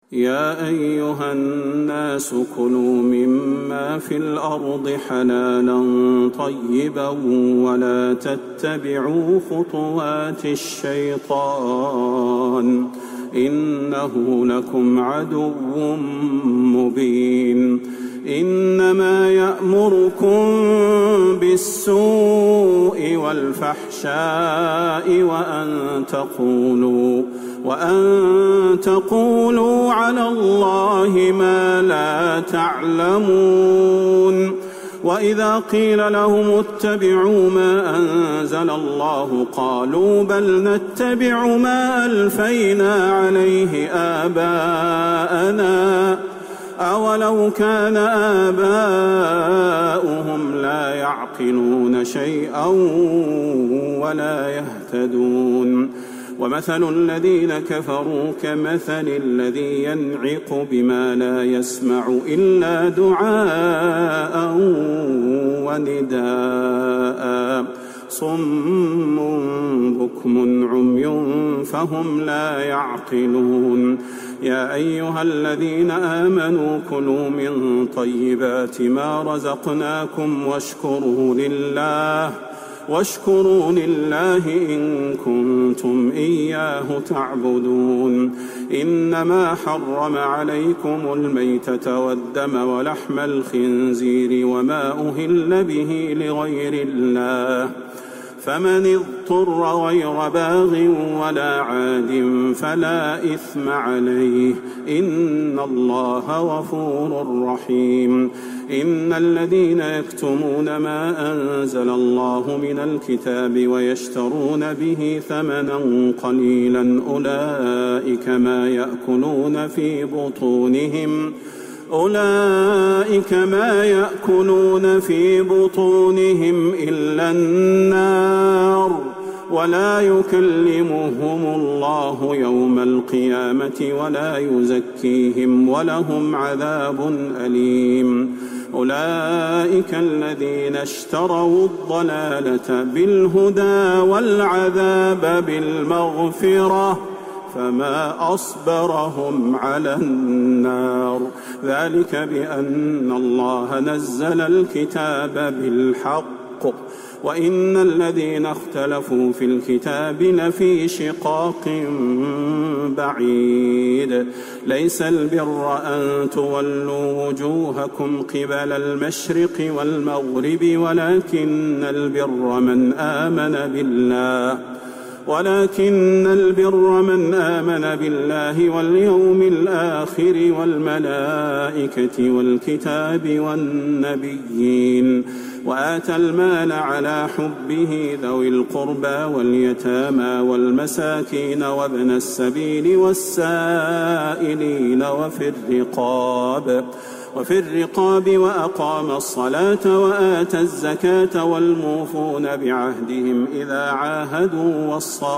يا أيها الناس كلوا مما في الأرض حلالا طيبا ولا تتبعوا خطوات الشيطان إنه لكم عدو مبين. إنما يأمركم بالسوء والفحشاء وأن تقولوا على الله ما لا تعلمون. وإذا قيل لهم اتبعوا ما أنزل الله قالوا بل نتبع ما ألفينا عليه آباءنا أولو كان آباؤهم لا يعقلون شيئا ولا يهتدون. ومثل الذين كفروا كمثل الذي ينعق بما لا يسمع إلا دعاء ونداء صم بكم عمي فهم لا يعقلون. يا أيها الذين آمنوا كلوا من طيبات ما رزقناكم واشكروا لله إن كنتم إياه تعبدون. إنما حرم عليكم الميتة والدم ولحم الخنزير وما أهل به لغير الله فمن اضطر غير باغ ولا عاد فلا إثم عليه إن الله غفور رحيم. إن الذين يكتمون ما أنزل الله من الكتاب ويشترون به ثمنا قليلا أولئك ما يأكلون في بطونهم إلا النار ولا يكلمهم الله يوم القيامة ولا يزكيهم ولهم عذاب أليم. أولئك الذين اشتروا الضلالة بالهدى والعذاب بالمغفرة فما أصبرهم على النار ذلك بأن الله نزل الكتاب بالحق وإن الذين اختلفوا في الكتاب لفي شقاق بعيد. ليس البر أن تولوا وجوهكم قبل المشرق والمغرب ولكن البر من آمن بالله واليوم الآخر والملائكة والكتاب والنبيين وآتى المال على حبه ذوي القربى واليتامى والمساكين وابن السبيل والسائلين وفي الرقاب وأقام الصلاة وآتى الزكاة والموفون بعهدهم إذا عاهدوا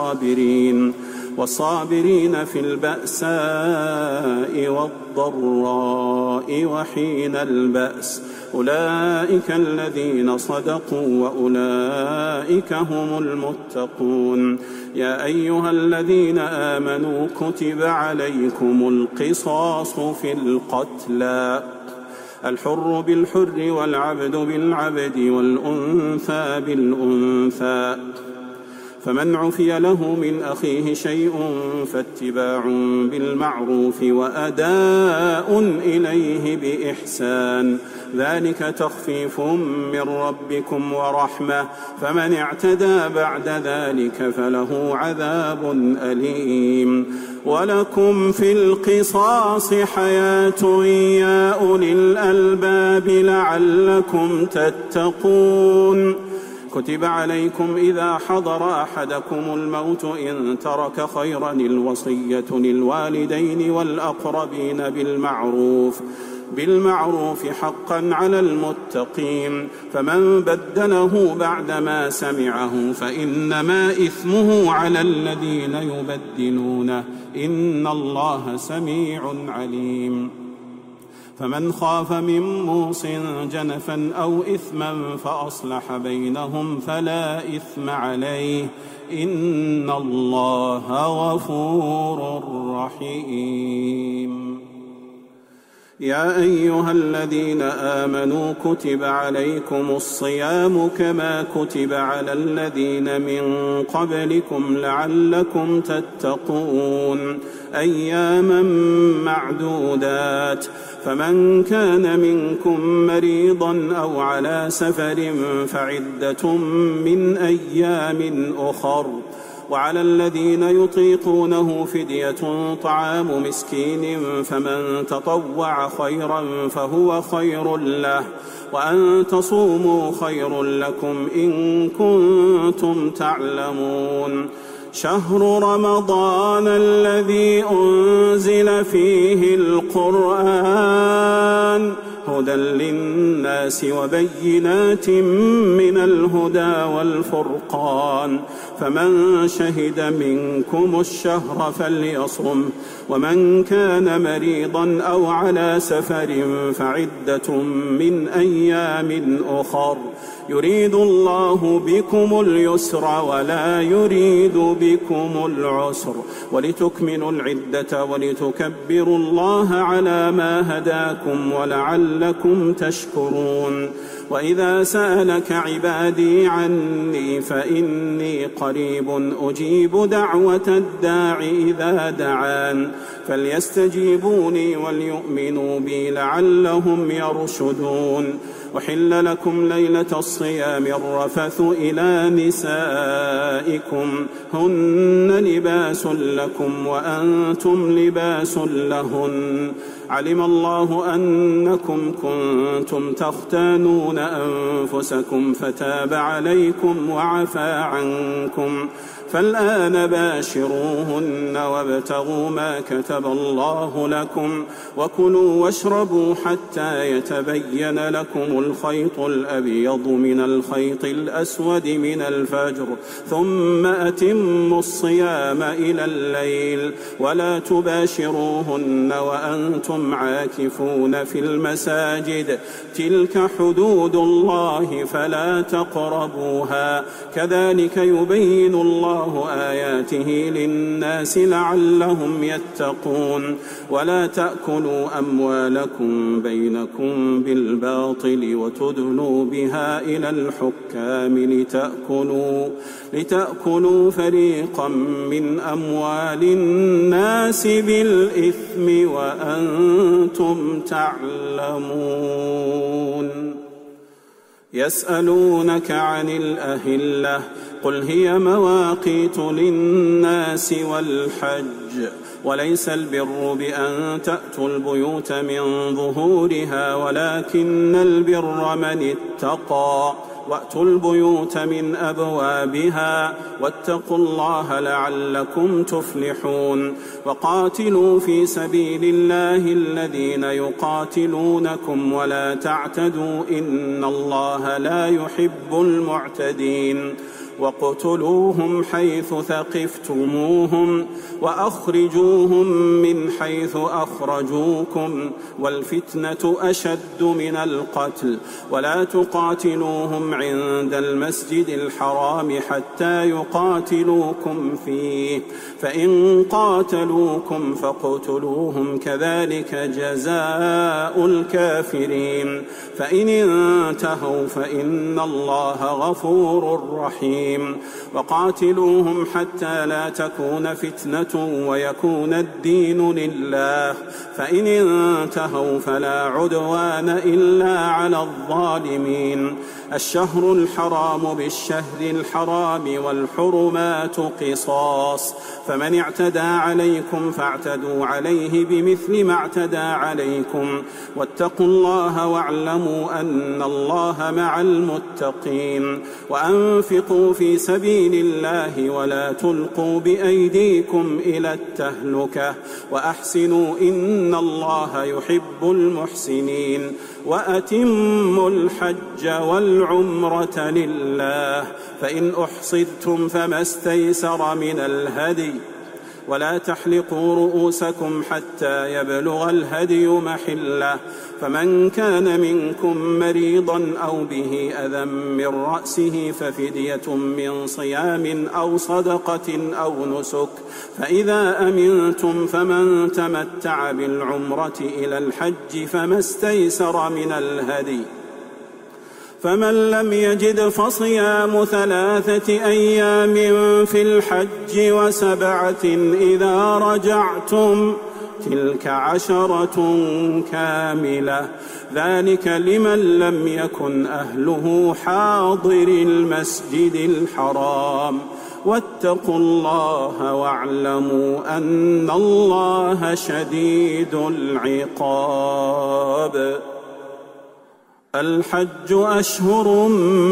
والصابرين في البأساء والضراء وحين البأس أولئك الذين صدقوا وأولئك هم المتقون. يا أيها الذين آمنوا كتب عليكم القصاص في القتلى الحر بالحر والعبد بالعبد والأنثى بالأنثى فمن عفي له من أخيه شيء فاتباع بالمعروف وأداء إليه بإحسان ذلك تخفيف من ربكم ورحمة فمن اعتدى بعد ذلك فله عذاب أليم. ولكم في القصاص حياة يا أولي الألباب لعلكم تتقون. كتب عليكم إذا حضر أحدكم الموت إن ترك خيرا الوصية للوالدين والأقربين بالمعروف حقا على المتقين فمن بدله بعدما سمعه فإنما إثمه على الذين يبدلونه إن الله سميع عليم. فمن خاف من موص جنفا أو إثما فأصلح بينهم فلا إثم عليه إن الله غفور رحيم. يا أيها الذين آمنوا كتب عليكم الصيام كما كتب على الذين من قبلكم لعلكم تتقون أياما معدودات فمن كان منكم مريضا أو على سفر فعدة من أيام أخر وعلى الذين يطيقونه فدية طعام مسكين فمن تطوع خيرا فهو خير له وأن تصوموا خير لكم إن كنتم تعلمون شهر رمضان الذي أنزل فيه القرآن هدى للناس وبينات من الهدى والفرقان فمن شهد منكم الشهر فليصم ومن كان مريضا أو على سفر فعدة من أيام أخر يريد الله بكم اليسر ولا يريد بكم العسر ولتكملوا العدة ولتكبروا الله على ما هداكم ولعلكم تشكرون وإذا سألك عبادي عني فإني قريب أجيب دعوة الداع إذا دعان فليستجيبوني وليؤمنوا بي لعلهم يرشدون أحل لكم ليلة الصيام الرفث إلى نسائكم هن لباس لكم وأنتم لباس لهن علم الله أنكم كنتم تختانون أنفسكم فتاب عليكم وعفى عنكم فالآن باشروهن وابتغوا ما كتب الله لكم وكلوا واشربوا حتى يتبين لكم الخيط الأبيض من الخيط الأسود من الفجر ثم أتموا الصيام إلى الليل ولا تباشروهن وأنتم عاكفون في المساجد تلك حدود الله فلا تقربوها كذلك يبين الله آياته للناس لعلهم يتقون ولا تأكلوا أموالكم بينكم بالباطل وتدلوا بها إلى الحكام لتأكلوا فريقا من أموال الناس بالإثم وأنتم تعلمون يسألونك عن الأهلة قل هي مواقيت للناس والحج وليس البر بأن تأتوا البيوت من ظهورها ولكن البر من اتقى وأتوا البيوت من أبوابها واتقوا الله لعلكم تفلحون وقاتلوا في سبيل الله الذين يقاتلونكم ولا تعتدوا إن الله لا يحب المعتدين وَاقْتُلُوهُمْ حَيْثُ ثَقِفْتُمُوهُمْ وَأَخْرِجُوهُمْ مِنْ حَيْثُ أَخْرَجُوكُمْ وَالْفِتْنَةُ أَشَدُّ مِنَ الْقَتْلِ وَلَا تُقَاتِلُوهُمْ عِندَ الْمَسْجِدِ الْحَرَامِ حَتَّى يُقَاتِلُوكُمْ فِيهِ فَإِنْ قَاتَلُوكُمْ فَاقْتُلُوهُمْ كَذَلِكَ جَزَاءُ الْكَافِرِينَ فَإِنِ انْتَهَوْا فَإِنَّ اللَّهَ غَفُورٌ رحيم وقاتلوهم حتى لا تكون فتنة ويكون الدين لله فإن انتهوا فلا عدوان إلا على الظالمين الشهر الحرام بالشهر الحرام والحرمات قصاص فمن اعتدى عليكم فاعتدوا عليه بمثل ما اعتدى عليكم واتقوا الله واعلموا أن الله مع المتقين وأنفقوا في سبيل الله ولا تلقوا بأيديكم إلى التهلكة وأحسنوا إن الله يحب المحسنين وأتموا الحج والعمرة لله فإن أحصرتم فما استيسر من الهدي ولا تحلقوا رؤوسكم حتى يبلغ الهدي محله، فمن كان منكم مريضا أو به أذى من رأسه ففدية من صيام أو صدقة أو نسك، فإذا أمنتم فمن تمتع بالعمرة إلى الحج فما استيسر من الهدي، فمن لم يجد فصيام 3 أيام في الحج و7 إذا رجعتم، تلك 10 كاملة، ذلك لمن لم يكن أهله حاضر المسجد الحرام. واتقوا الله واعلموا أن الله شديد العقاب. الحج أشهر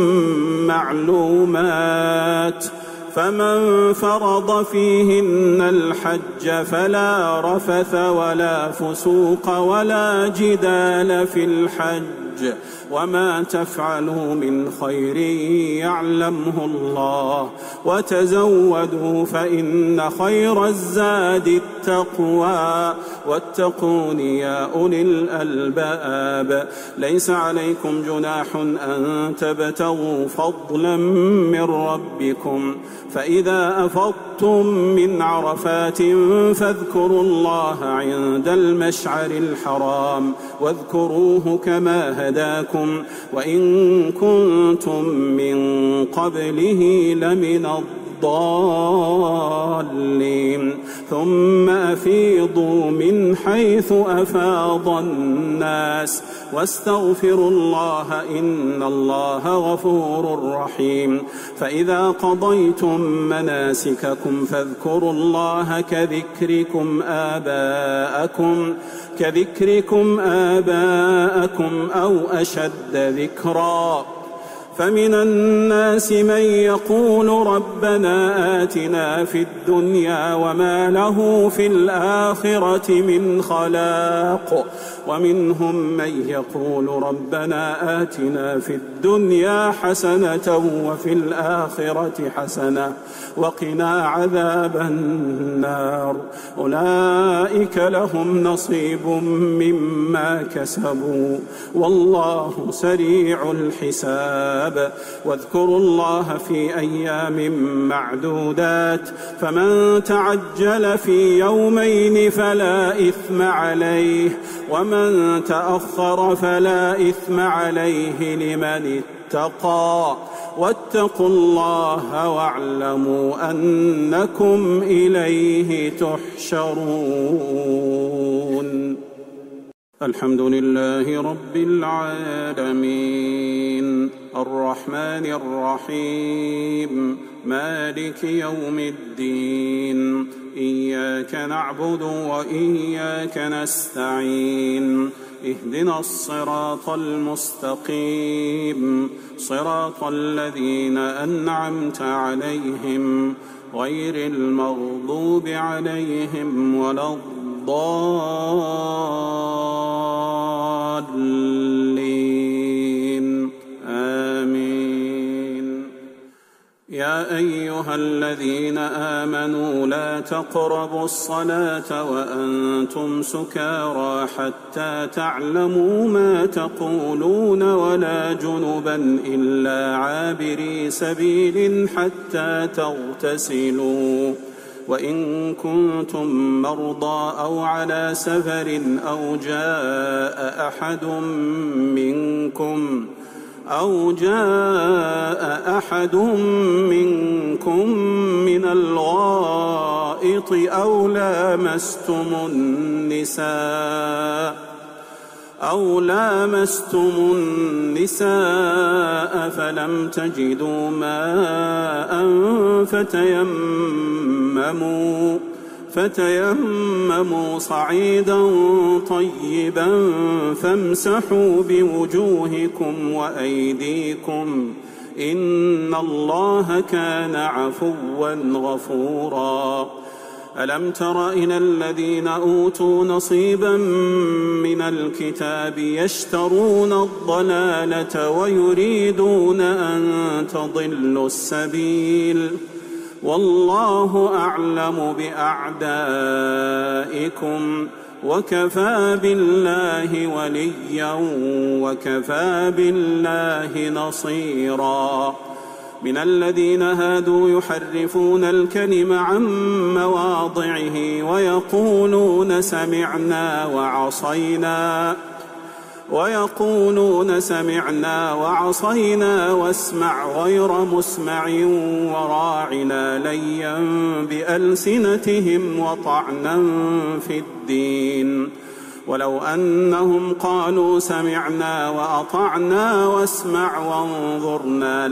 معلومات، فمن فرض فيهن الحج فلا رفث ولا فسوق ولا جدال في الحج، وما تفعلوا من خير يعلمه الله، وتزودوا فإن خير الزاد التقوى، واتقون يا أولي الألباب. ليس عليكم جناح أن تبتغوا فضلا من ربكم، فإذا أفضتم من عرفات فاذكروا الله عند المشعر الحرام، واذكروه كما هداكم وإن كنتم من قبله لمن الضالين. ثم أفيضوا من حيث أفاض الناس واستغفروا الله إن الله غفور رحيم. فإذا قضيتم مناسككم فاذكروا الله كذكركم آباءكم أو أشد ذكرا. فمن الناس من يقول ربنا آتنا في الدنيا وما له في الآخرة من خلاق، ومنهم من يقول ربنا آتنا في الدنيا حسنة وفي الآخرة حسنة وقنا عذاب النار. أولئك لهم نصيب مما كسبوا والله سريع الحساب. واذكروا الله في أيام معدودات، فمن تعجل في يومين فلا إثم عليه، ومن تأخر فلا إثم عليه لمن اتقى. واتقوا الله واعلموا أنكم إليه تحشرون. الحمد لله رب العالمين، الرحمن الرحيم، مالك يوم الدين، إياك نعبد وإياك نستعين، اهدنا الصراط المستقيم، صراط الذين أنعمت عليهم غير المغضوب عليهم ولا الضالين، آمين. يا أيها الذين آمنوا لا تقربوا الصلاة وأنتم سكارى حتى تعلموا ما تقولون ولا جنبا إلا عابري سبيل حتى تغتسلوا، وإن كنتم مرضى أو على سفر أو جاء أحد منكم من الغائط أو لامستم النساء فلم تجدوا ماء فتيمموا صعيدا طيبا فامسحوا بوجوهكم وأيديكم إن الله كان عفوا غفورا. ألم تر إلى الذين أوتوا نصيبا من الكتاب يشترون الضلالة ويريدون أن تضلوا السبيل، والله أعلم بأعدائكم وكفى بالله وليا وكفى بالله نصيرا. من الذين هادوا يحرفون الكلم عن مواضعه ويقولون سمعنا وعصينا واسمع غير مسمع وراعنا ليا بألسنتهم وطعنا في الدين. ولو أنهم قالوا سمعنا وأطعنا واسمع وانظرنا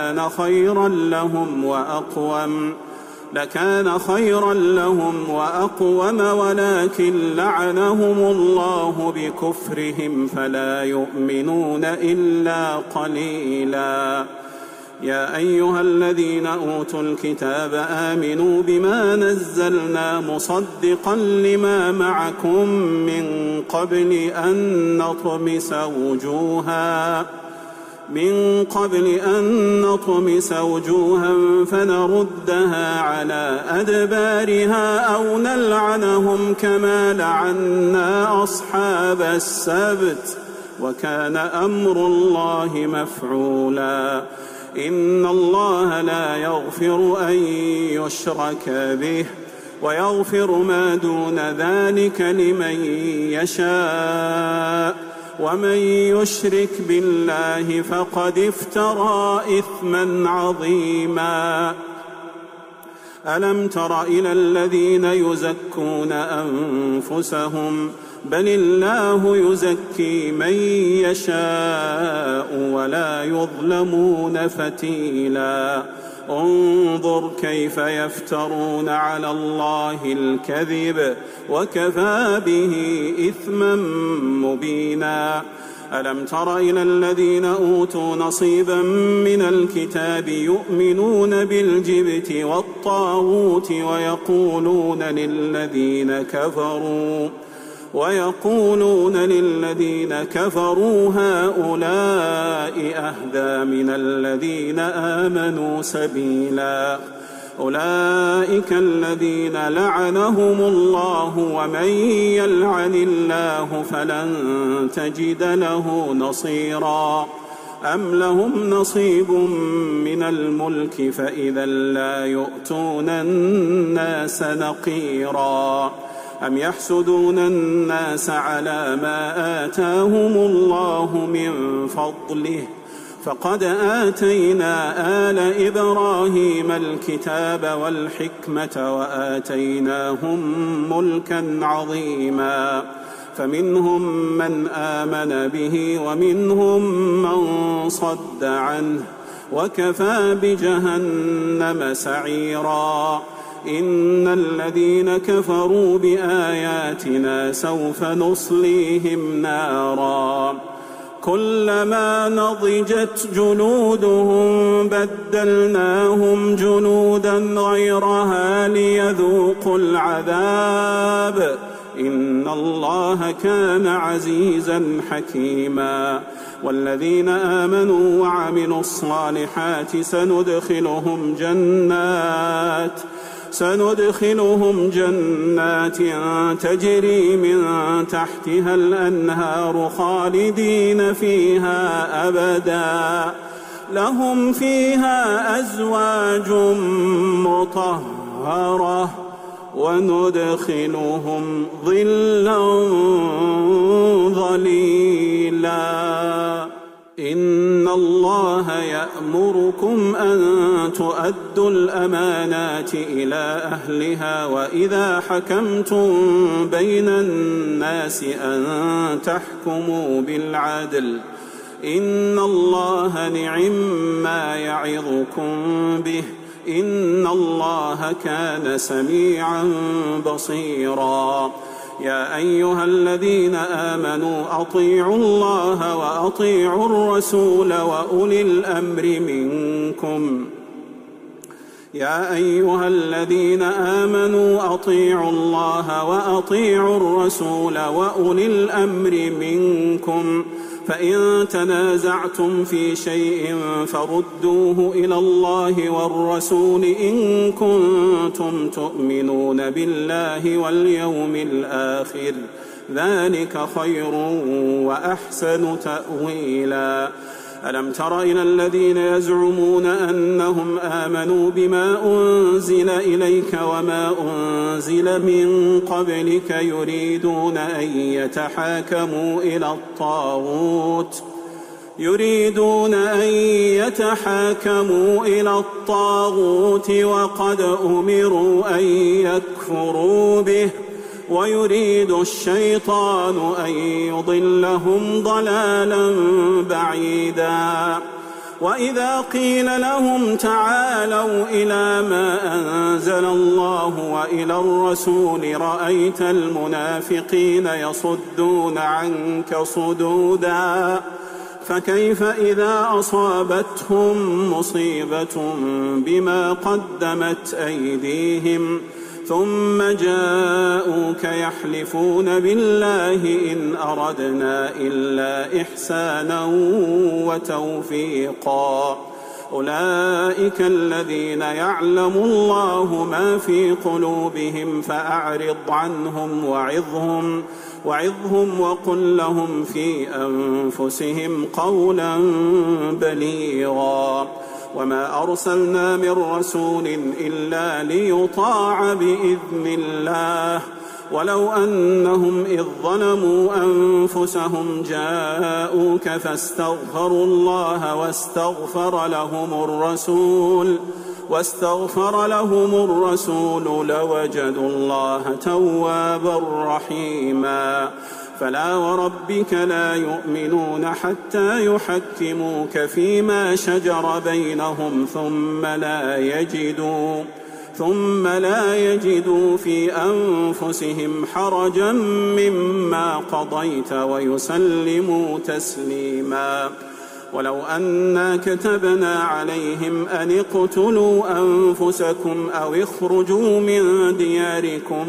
لكان خيرا لهم وأقوم ولكن لعنهم الله بكفرهم فلا يؤمنون إلا قليلا. يا أيها الذين أوتوا الكتاب آمنوا بما نزلنا مصدقا لما معكم من قبل أن نطمس وجوها فنردها على أدبارها أو نلعنهم كما لعنا أصحاب السبت وكان أمر الله مفعولا. إن الله لا يغفر أن يشرك به ويغفر ما دون ذلك لمن يشاء ومن يشرك بالله فقد افترى إثما عظيما. ألم تر إلى الذين يزكون أنفسهم بل الله يزكي من يشاء ولا يظلمون فتيلا. انظر كيف يفترون على الله الكذب وكفى به إثما مبينا. ألم تر إلى الذين أوتوا نصيبا من الكتاب يؤمنون بالجبت والطاغوت ويقولون للذين كفروا هؤلاء أهدى من الذين آمنوا سبيلا. أولئك الذين لعنهم الله ومن يلعن الله فلن تجد له نصيرا. أم لهم نصيب من الملك فإذا لا يؤتون الناس نقيرا. أم يحسدون الناس على ما آتاهم الله من فضله فقد آتينا آل إبراهيم الكتاب والحكمة وآتيناهم ملكا عظيما. فمنهم من آمن به ومنهم من صد عنه وكفى بجهنم سعيرا. إن الذين كفروا بآياتنا سوف نصليهم نارا كلما نضجت جلودهم بدلناهم جلودا غيرها ليذوقوا العذاب إن الله كان عزيزا حكيما. والذين آمنوا وعملوا الصالحات سندخلهم جنات تجري من تحتها الأنهار خالدين فيها أبدا لهم فيها أزواج مطهرة وندخلهم ظلا ظليلا. إن الله يأمركم أن تؤدوا الأمانات إلى أهلها وإذا حكمتم بين الناس أن تحكموا بالعدل إن الله نعما يعظكم به إن الله كان سميعا بصيرا. يا أيها الذين آمنوا أطيعوا الله وأطيعوا الرسول وأولي الأمر منكم يا أيها الذين آمنوا أطيعوا الله وأطيعوا الرسول وأولي الأمر منكم فإن تنازعتم في شيء فردوه إلى الله والرسول إن كنتم تؤمنون بالله واليوم الآخر، ذلك خير وأحسن تأويلا. ألم تر إلى الذين يزعمون أنهم آمنوا بما أنزل إليك وما أنزل من قبلك يريدون أن يتحاكموا إلى الطاغوت وقد أمروا أن يكفروا به، ويريد الشيطان أن يضلهم ضلالا بعيدا. وإذا قيل لهم تعالوا إلى ما أنزل الله وإلى الرسول رأيت المنافقين يصدون عنك صدودا. فكيف إذا أصابتهم مصيبة بما قدمت أيديهم ثم جاءوك يحلفون بالله إن أردنا إلا إحسانا وتوفيقا، أولئك الذين يعلم الله ما في قلوبهم فأعرض عنهم وعظهم وقل لهم في أنفسهم قولا بليغا. وما أرسلنا من رسول إلا ليطاع بإذن الله، ولو أنهم إذ ظلموا أنفسهم جاءوك فاستغفروا الله واستغفر لهم الرسول لوجدوا الله توابا رحيما. فلا وربك لا يؤمنون حتى يحكموك فيما شجر بينهم ثم لا يجدوا في أنفسهم حرجا مما قضيت ويسلموا تسليما. ولو أنا كتبنا عليهم أن اقتلوا أنفسكم أو اخرجوا من دياركم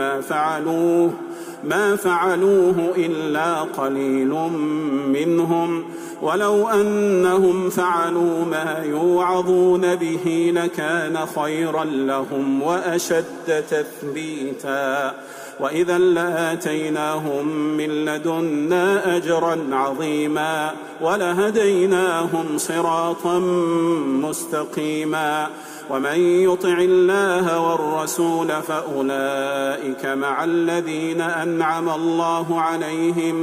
ما فعلوه إلا قليل منهم، ولو أنهم فعلوا ما يوعظون به لكان خيرا لهم وأشد تثبيتا، وإذا لآتيناهم من لدنا أجرا عظيما ولهديناهم صراطا مستقيما. ومن يطع الله والرسول فأولئك مع الذين أنعم الله عليهم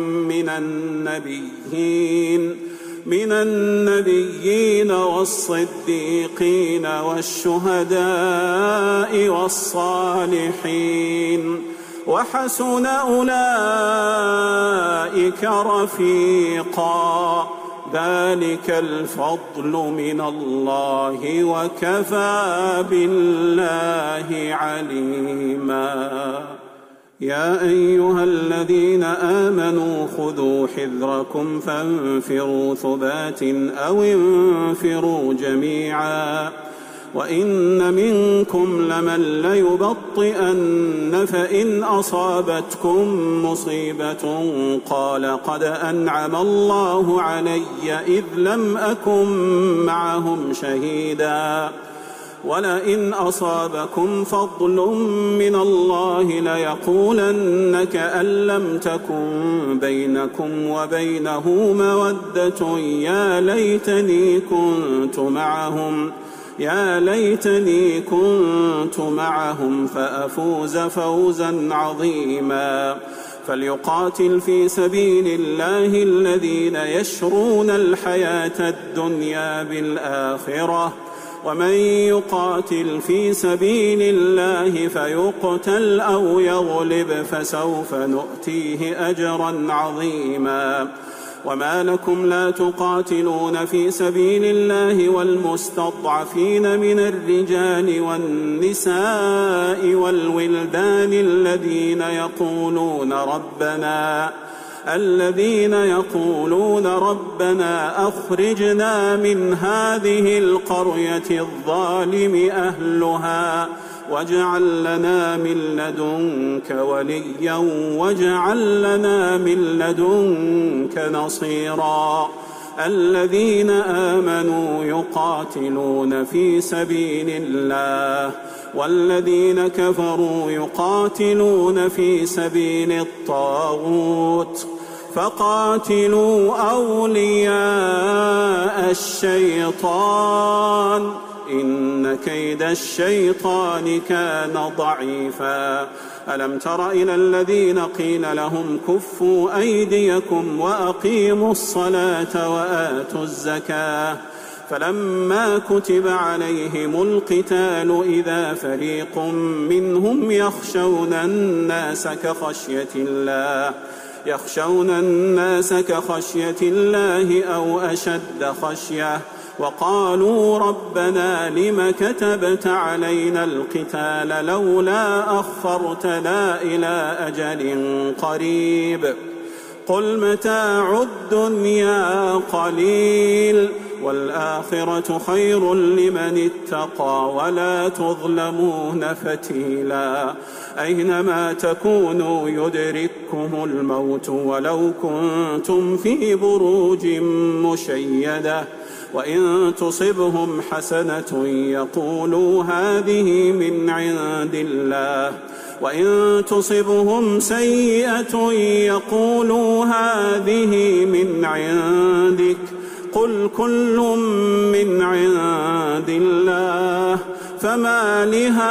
من النبيين والصديقين والشهداء والصالحين، وحسن أولئك رفيقا. ذلك الفضل من الله وكفى بالله عليما. يا أيها الذين آمنوا خذوا حذركم فانفروا ثبات أو انفروا جميعا، وإن منكم لمن ليبطئن فإن أصابتكم مصيبة قال قد أنعم الله علي إذ لم أكن معهم شهيدا، ولئن أصابكم فضل من الله ليقولن كأن لم تكن بينكم وبينه مودة يا ليتني كنت معهم فأفوز فوزا عظيما. فليقاتل في سبيل الله الذين يشرون الحياة الدنيا بالآخرة، ومن يقاتل في سبيل الله فيقتل أو يغلب فسوف نؤتيه أجرا عظيما. وما لكم لا تقاتلون في سبيل الله والمستضعفين من الرجال والنساء والولدان الذين يقولون ربنا أخرجنا من هذه القرية الظالم أهلها واجعل لنا من لدنك وليا واجعل لنا من لدنك نصيرا. الذين آمنوا يقاتلون في سبيل الله والذين كفروا يقاتلون في سبيل الطاغوت فقاتلوا أولياء الشيطان إن كيد الشيطان كان ضعيفا. ألم تر إلى الذين قيل لهم كفوا أيديكم وأقيموا الصلاة وآتوا الزكاة فلما كتب عليهم القتال إذا فريق منهم يخشون الناس كخشية الله أو أشد خشية وقالوا ربنا لم كتبت علينا القتال لولا أخرتنا إلى أجل قريب قل متاع الدنيا قليل والآخرة خير لمن اتقى ولا تظلمون فتيلا. أينما تكونوا يدرككم الموت ولو كنتم في بروج مشيدة وإن تصبهم حسنة يقولوا هذه من عند الله وإن تصبهم سيئة يقولوا هذه من عندك قل كل من عند الله فما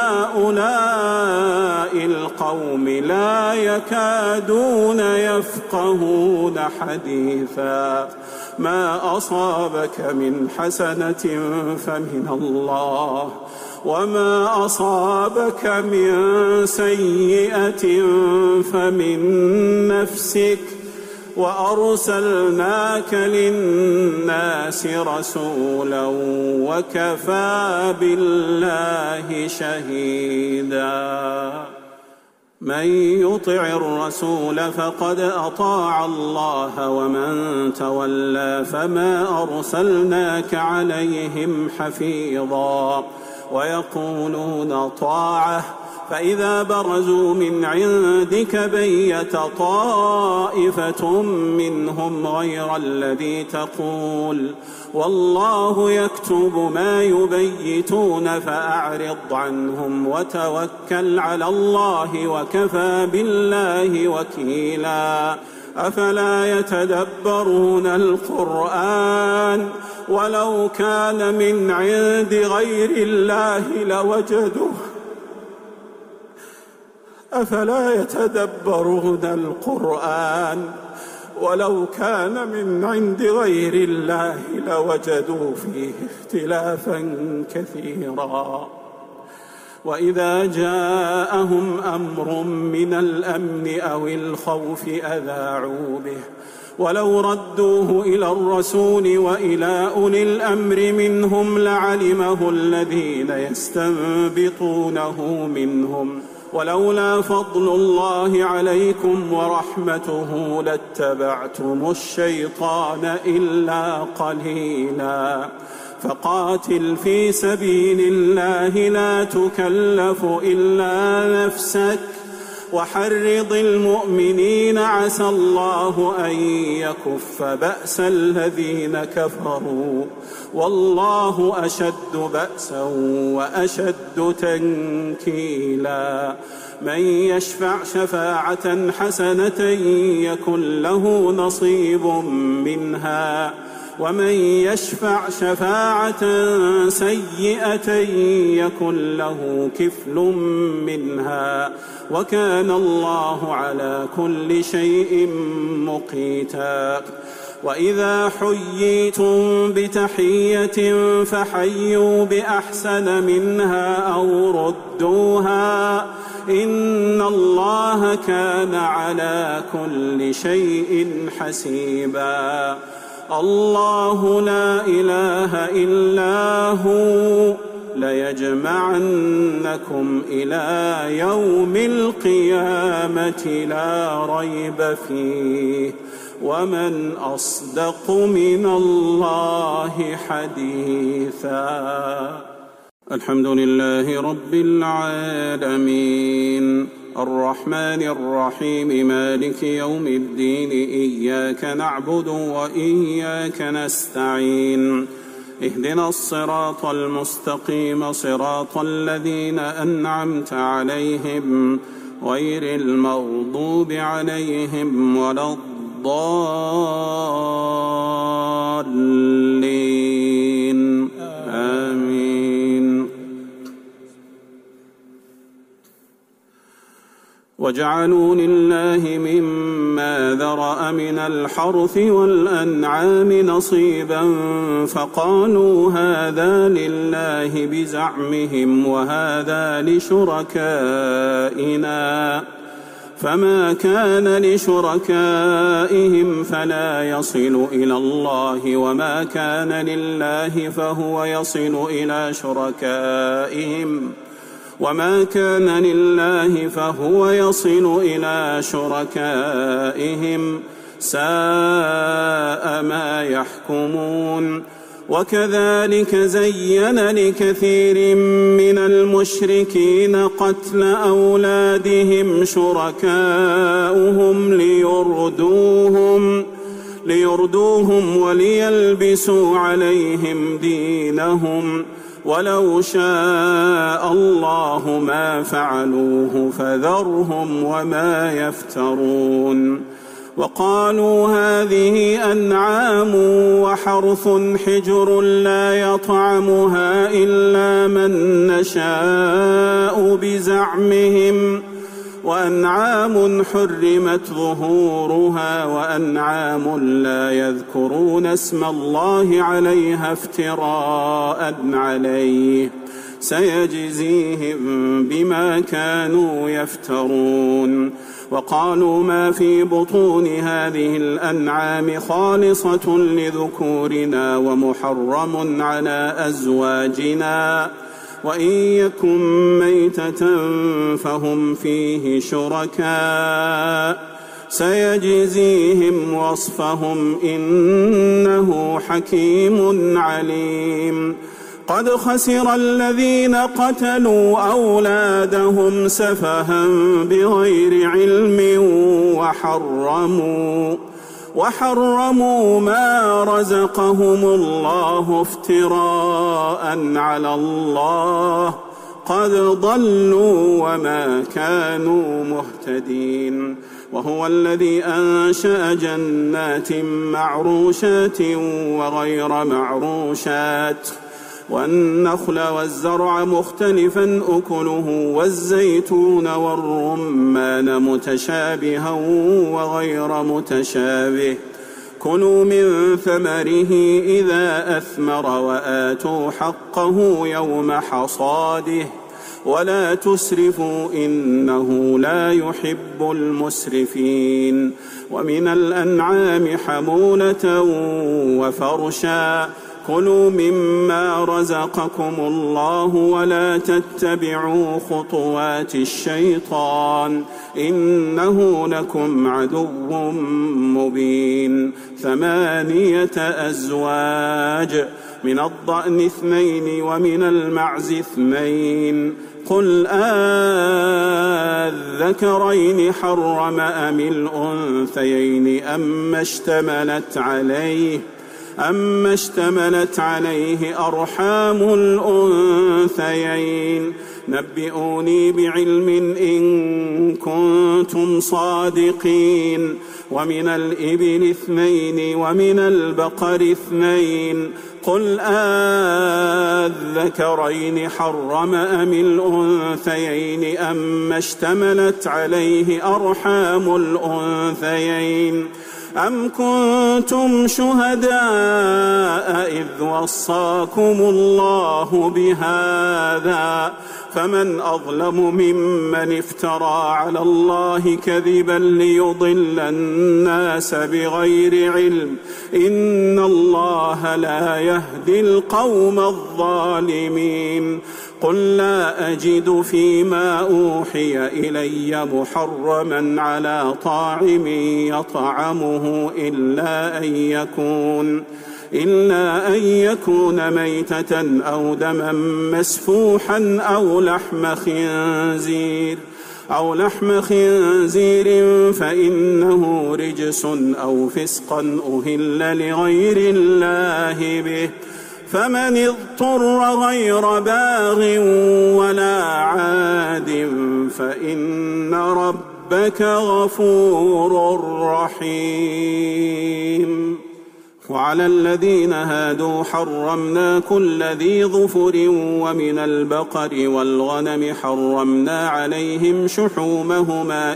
لهؤلاء القوم لا يكادون يفقهون حديثا. ما أصابك من حسنة فمن الله وما أصابك من سيئة فمن نفسك وأرسلناك للناس رسولا وكفى بالله شهيدا. من يطع الرسول فقد أطاع الله ومن تولى فما أرسلناك عليهم حفيظا. ويقولون طاعة فإذا برزوا من عندك بيت طائفة منهم غير الذي تقول والله يكتب ما يبيتون فأعرض عنهم وتوكل على الله وكفى بالله وكيلا. أفلا يتدبرون القرآن ولو كان من عند غير الله لوجدوه أفلا يتدبرون القرآن ولو كان من عند غير الله لوجدوا فيه اختلافا كثيرا. وإذا جاءهم أمر من الأمن أو الخوف أذاعوا به ولو ردوه إلى الرسول وإلى أولي الأمر منهم لعلمه الذين يستنبطونه منهم ولولا فضل الله عليكم ورحمته لاتبعتم الشيطان إلا قليلا. فقاتل في سبيل الله لا تكلف إلا نفسك وحرض المؤمنين عسى الله أن يكف بأس الذين كفروا والله أشد بأسا وأشد تنكيلا. من يشفع شفاعة حسنة يكن له نصيب منها ومن يشفع شفاعة سيئة يكن له كفل منها وكان الله على كل شيء مقيتا. وإذا حييتم بتحية فحيوا بأحسن منها أو ردوها إن الله كان على كل شيء حسيبا. الله لا إله إلا هو ليجمعنكم إلى يوم القيامة لا ريب فيه ومن أصدق من الله حديثا. الحمد لله رب العالمين الرحمن الرحيم مالك يوم الدين إياك نعبد وإياك نستعين اهدنا الصراط المستقيم صراط الذين أنعمت عليهم غير المغضوب عليهم ولا الضالين آمين. وجعلوا لله مما ذرأ من الحرث والأنعام نصيبا فقالوا هذا لله بزعمهم وهذا لشركائنا فما كان لشركائهم فلا يصل إلى الله وما كان لله فهو يصل إلى شركائهم وما كان لله فهو يصل إلى شركائهم ساء ما يحكمون. وكذلك زين لكثير من المشركين قتل أولادهم شركاؤهم ليردوهم وليلبسوا عليهم دينهم ولو شاء الله ما فعلوه فذرهم وما يفترون. وقالوا هذه أنعام وحرث حجر لا يطعمها إلا من نشاء بزعمهم وأنعام حرمت ظهورها وأنعام لا يذكرون اسم الله عليها افتراء عليه سيجزيهم بما كانوا يفترون. وقالوا ما في بطون هذه الأنعام خالصة لذكورنا ومحرم على أزواجنا وإن يكن ميتة فهم فيه شركاء سيجزيهم وصفهم إنه حكيم عليم. قد خسر الذين قتلوا أولادهم سفها بغير علم وحرموا ما رزقهم الله افتراء على الله قد ضلوا وما كانوا مهتدين. وهو الذي أنشأ جنات معروشات وغير معروشات والنخل والزرع مختلفا أكله والزيتون والرمان متشابها وغير متشابه كلوا من ثمره إذا أثمر وآتوا حقه يوم حصاده ولا تسرفوا إنه لا يحب المسرفين. ومن الأنعام حمولة وفرشا كلوا مما رزقكم الله ولا تتبعوا خطوات الشيطان إنه لكم عدو مبين. 8 أزواج من الضأن 2 ومن المعز 2 قل أذكرين حرم أم الأنثيين أما اشتملت عليه أرحام الأنثيين نبئوني بعلم إن كنتم صادقين. ومن الإبل 2 ومن البقر 2 قل أذكرين حرم أم الأنثيين أما اشتملت عليه أرحام الأنثيين أم كنتم شهداء إذ وصاكم الله بهذا فمن أظلم ممن افترى على الله كذبا ليضل الناس بغير علم إن الله لا يهدي القوم الظالمين. قل لا أجد فيما أوحي إلي محرما على طاعم يطعمه إلا أن يكون ميتة أو دما مسفوحا أو لحم خنزير فإنه رجس أو فسقا أهل لغير الله به، فمن اضطر غير باغ ولا عاد فإن ربك غفور رحيم. وعلى الذين هادوا حرمنا كل ذي ظفر، ومن البقر والغنم حرمنا عليهم شحومهما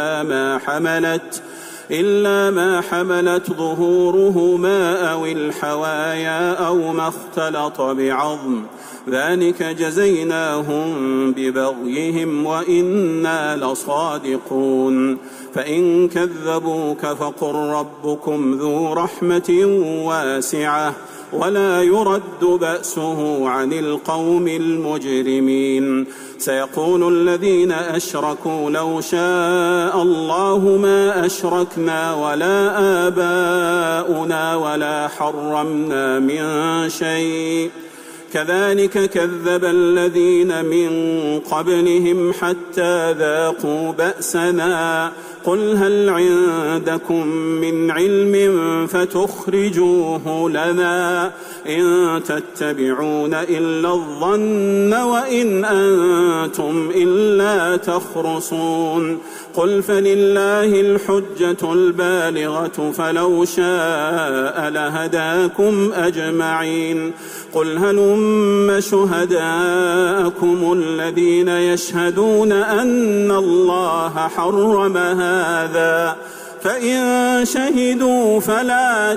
إلا ما حملت ظهورهما أو الحوايا أو ما اختلط بعظم، ذلك جزيناهم ببغيهم وإنا لصادقون. فإن كذبوك فقل ربكم ذو رحمة واسعة ولا يرد بأسه عن القوم المجرمين. سيقول الذين أشركوا لو شاء الله ما أشركنا ولا آباؤنا ولا حرمنا من شيء، كذلك كذب الذين من قبلهم حتى ذاقوا بأسنا. قل هل عندكم من علم فتخرجوه لنا؟ إن تتبعون إلا الظن وإن أنتم إلا تخرصون. قل فلله الحجة البالغة فلو شاء لهداكم أجمعين. قل هلم شهداءكم الذين يشهدون أن الله حرم هذا، فإن شهدوا فلا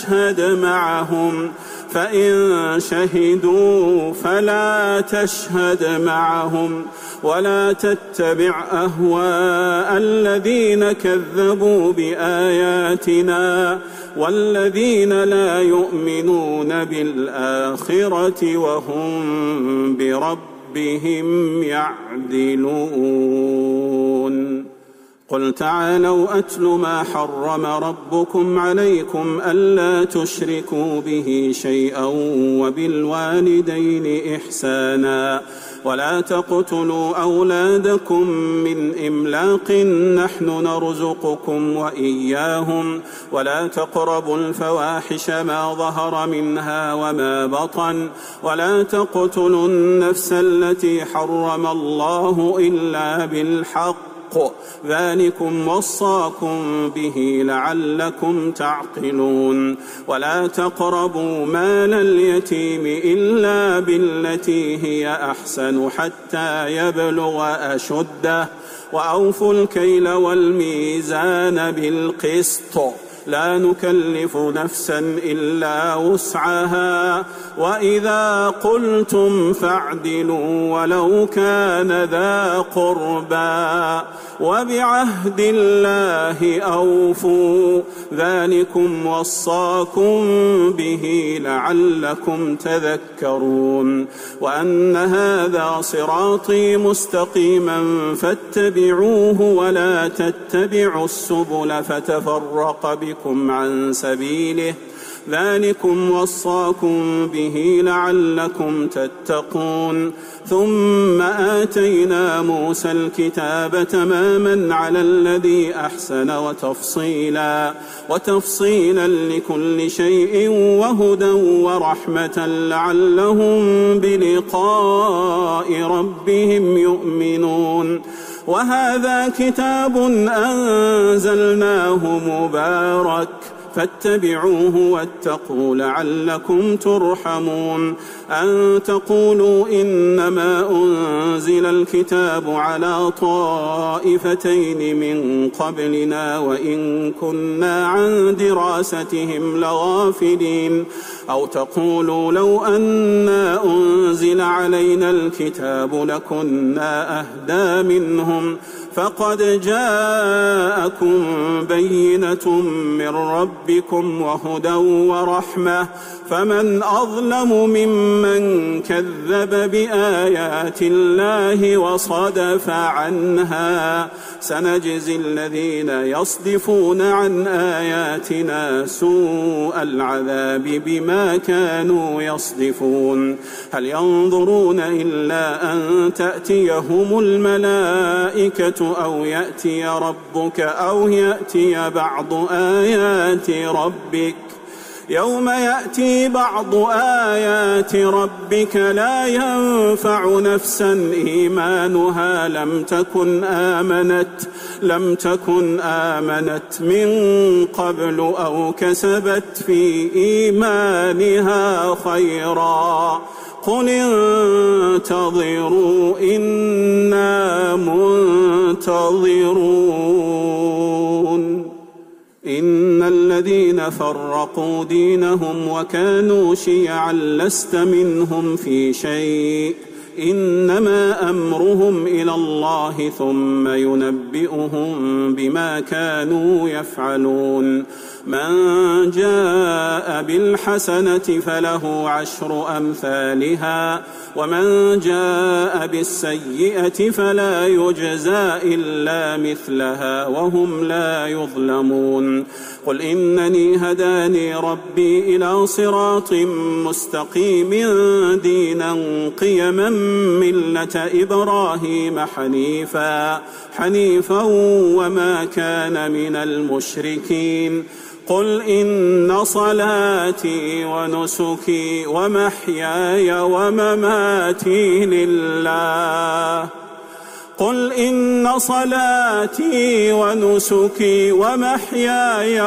تشهد معهم ولا تتبع أهواء الذين كذبوا بآياتنا والذين لا يؤمنون بالآخرة وهم بربهم يعدلون. قل تعالوا أتل ما حرم ربكم عليكم ألا تشركوا به شيئا وبالوالدين إحسانا ولا تقتلوا أولادكم من إملاق نحن نرزقكم وإياهم ولا تقربوا الفواحش ما ظهر منها وما بطن ولا تقتلوا النفس التي حرم الله إلا بالحق، ذلكم وصاكم به لعلكم تعقلون. ولا تقربوا مال اليتيم إلا بالتي هي أحسن حتى يبلغ أشده، وأوفوا الكيل والميزان بالقسط، لا نكلف نفسا إلا وسعها، وإذا قلتم فاعدلوا ولو كان ذا قربى، وبعهد الله أوفوا، ذلكم وصاكم به لعلكم تذكرون. وأن هذا صراطي مستقيما فاتبعوه ولا تتبعوا السبل فتفرق بكم عن سبيله، ذلكم وصاكم به لعلكم تتقون. ثم آتينا موسى الكتاب تماما على الذي أحسن وتفصيلا لكل شيء وهدى ورحمة لعلهم بلقاء ربهم يؤمنون. وهذا كتاب أنزلناه مبارك فاتبعوه واتقوا لعلكم ترحمون. أن تقولوا إنما أنزل الكتاب على طائفتين من قبلنا وإن كنا عن دراستهم لغافلين، أو تقولوا لو أنا أنزل علينا الكتاب لكنا أهدى منهم، فقد جاءكم بينة من ربكم وهدى ورحمة فمن أظلم ممن كذب بآيات الله وصدف عنها سنجزي الذين يصدفون عن آياتنا سوء العذاب بما كانوا يصدفون هل ينظرون إلا أن تأتيهم الملائكة أو يأتي ربك أو يأتي بعض آيات ربك يوم يأتي بعض آيات ربك لا ينفع نفسا إيمانها لم تكن آمنت من قبل أو كسبت في إيمانها خيرا قل انتظروا إنا منتظرون إن الذين فرقوا دينهم وكانوا شيعا لست منهم في شيء إنما أمرهم إلى الله ثم ينبئهم بما كانوا يفعلون من جاء بالحسنة فله 10 أمثالها ومن جاء بالسيئة فلا يجزى إلا مثلها وهم لا يظلمون قل إنني هداني ربي إلى صراط مستقيم دينا قيما ملة إبراهيم حنيفا وما كان من المشركين قل إن صلاتي ونسكي ومحياي ومماتي لله قل إن صلاتي ونسكي ومحياي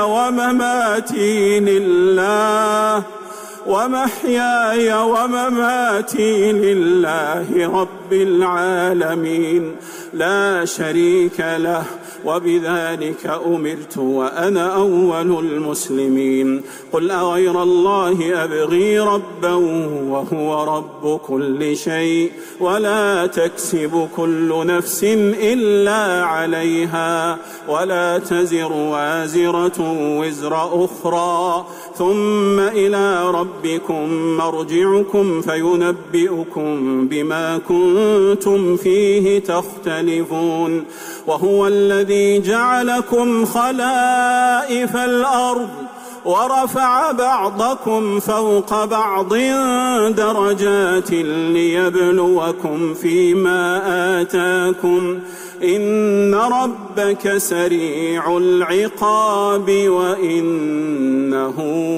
ومماتي لله رب العالمين لا شريك له وبذلك أمرت وأنا أول المسلمين قل أغير الله أبغي ربا وهو رب كل شيء ولا تكسب كل نفس إلا عليها ولا تزر وازرة وزر أخرى ثم إلى ربكم مرجعكم فينبئكم بما كنتم فيه تختلفون وهو الذي جعلكم خلائف الأرض ورفع بعضكم فوق بعض درجات ليبلوكم فيما آتاكم إن ربك سريع العقاب وإنه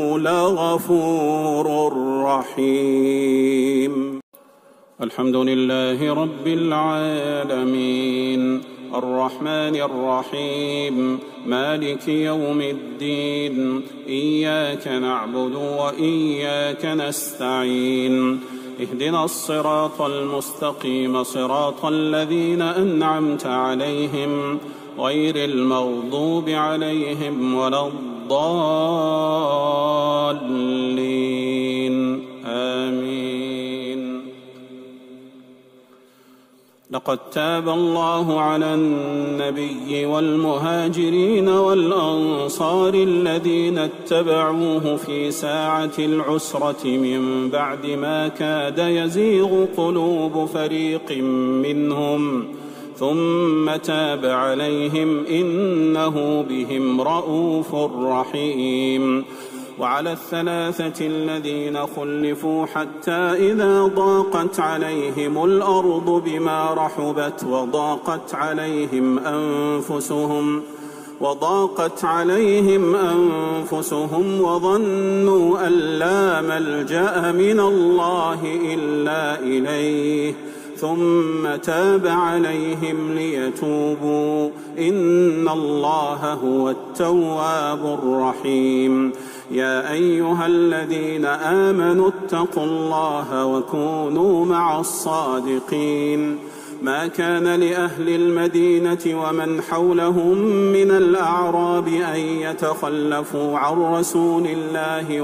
لغفور رحيم الحمد لله رب العالمين الرحمن الرحيم مالك يوم الدين إياك نعبد وإياك نستعين اهدنا الصراط المستقيم صراط الذين أنعمت عليهم غير المغضوب عليهم ولا الضالين آمين لقد تاب الله على النبي والمهاجرين والأنصار الذين اتبعوه في ساعة العسرة من بعد ما كاد يزيغ قلوب فريق منهم ثم تاب عليهم إنه بهم رءوف رحيم وعلى الثلاثة الذين خلفوا حتى إذا ضاقت عليهم الأرض بما رحبت وضاقت عليهم أنفسهم وظنوا أن لا ملجأ من الله إلا إليه ثم تاب عليهم ليتوبوا إن الله هو التواب الرحيم يا أيها الذين آمنوا اتقوا الله وكونوا مع الصادقين ما كان لأهل المدينة ومن حولهم من الأعراب أن يتخلفوا عن رسول الله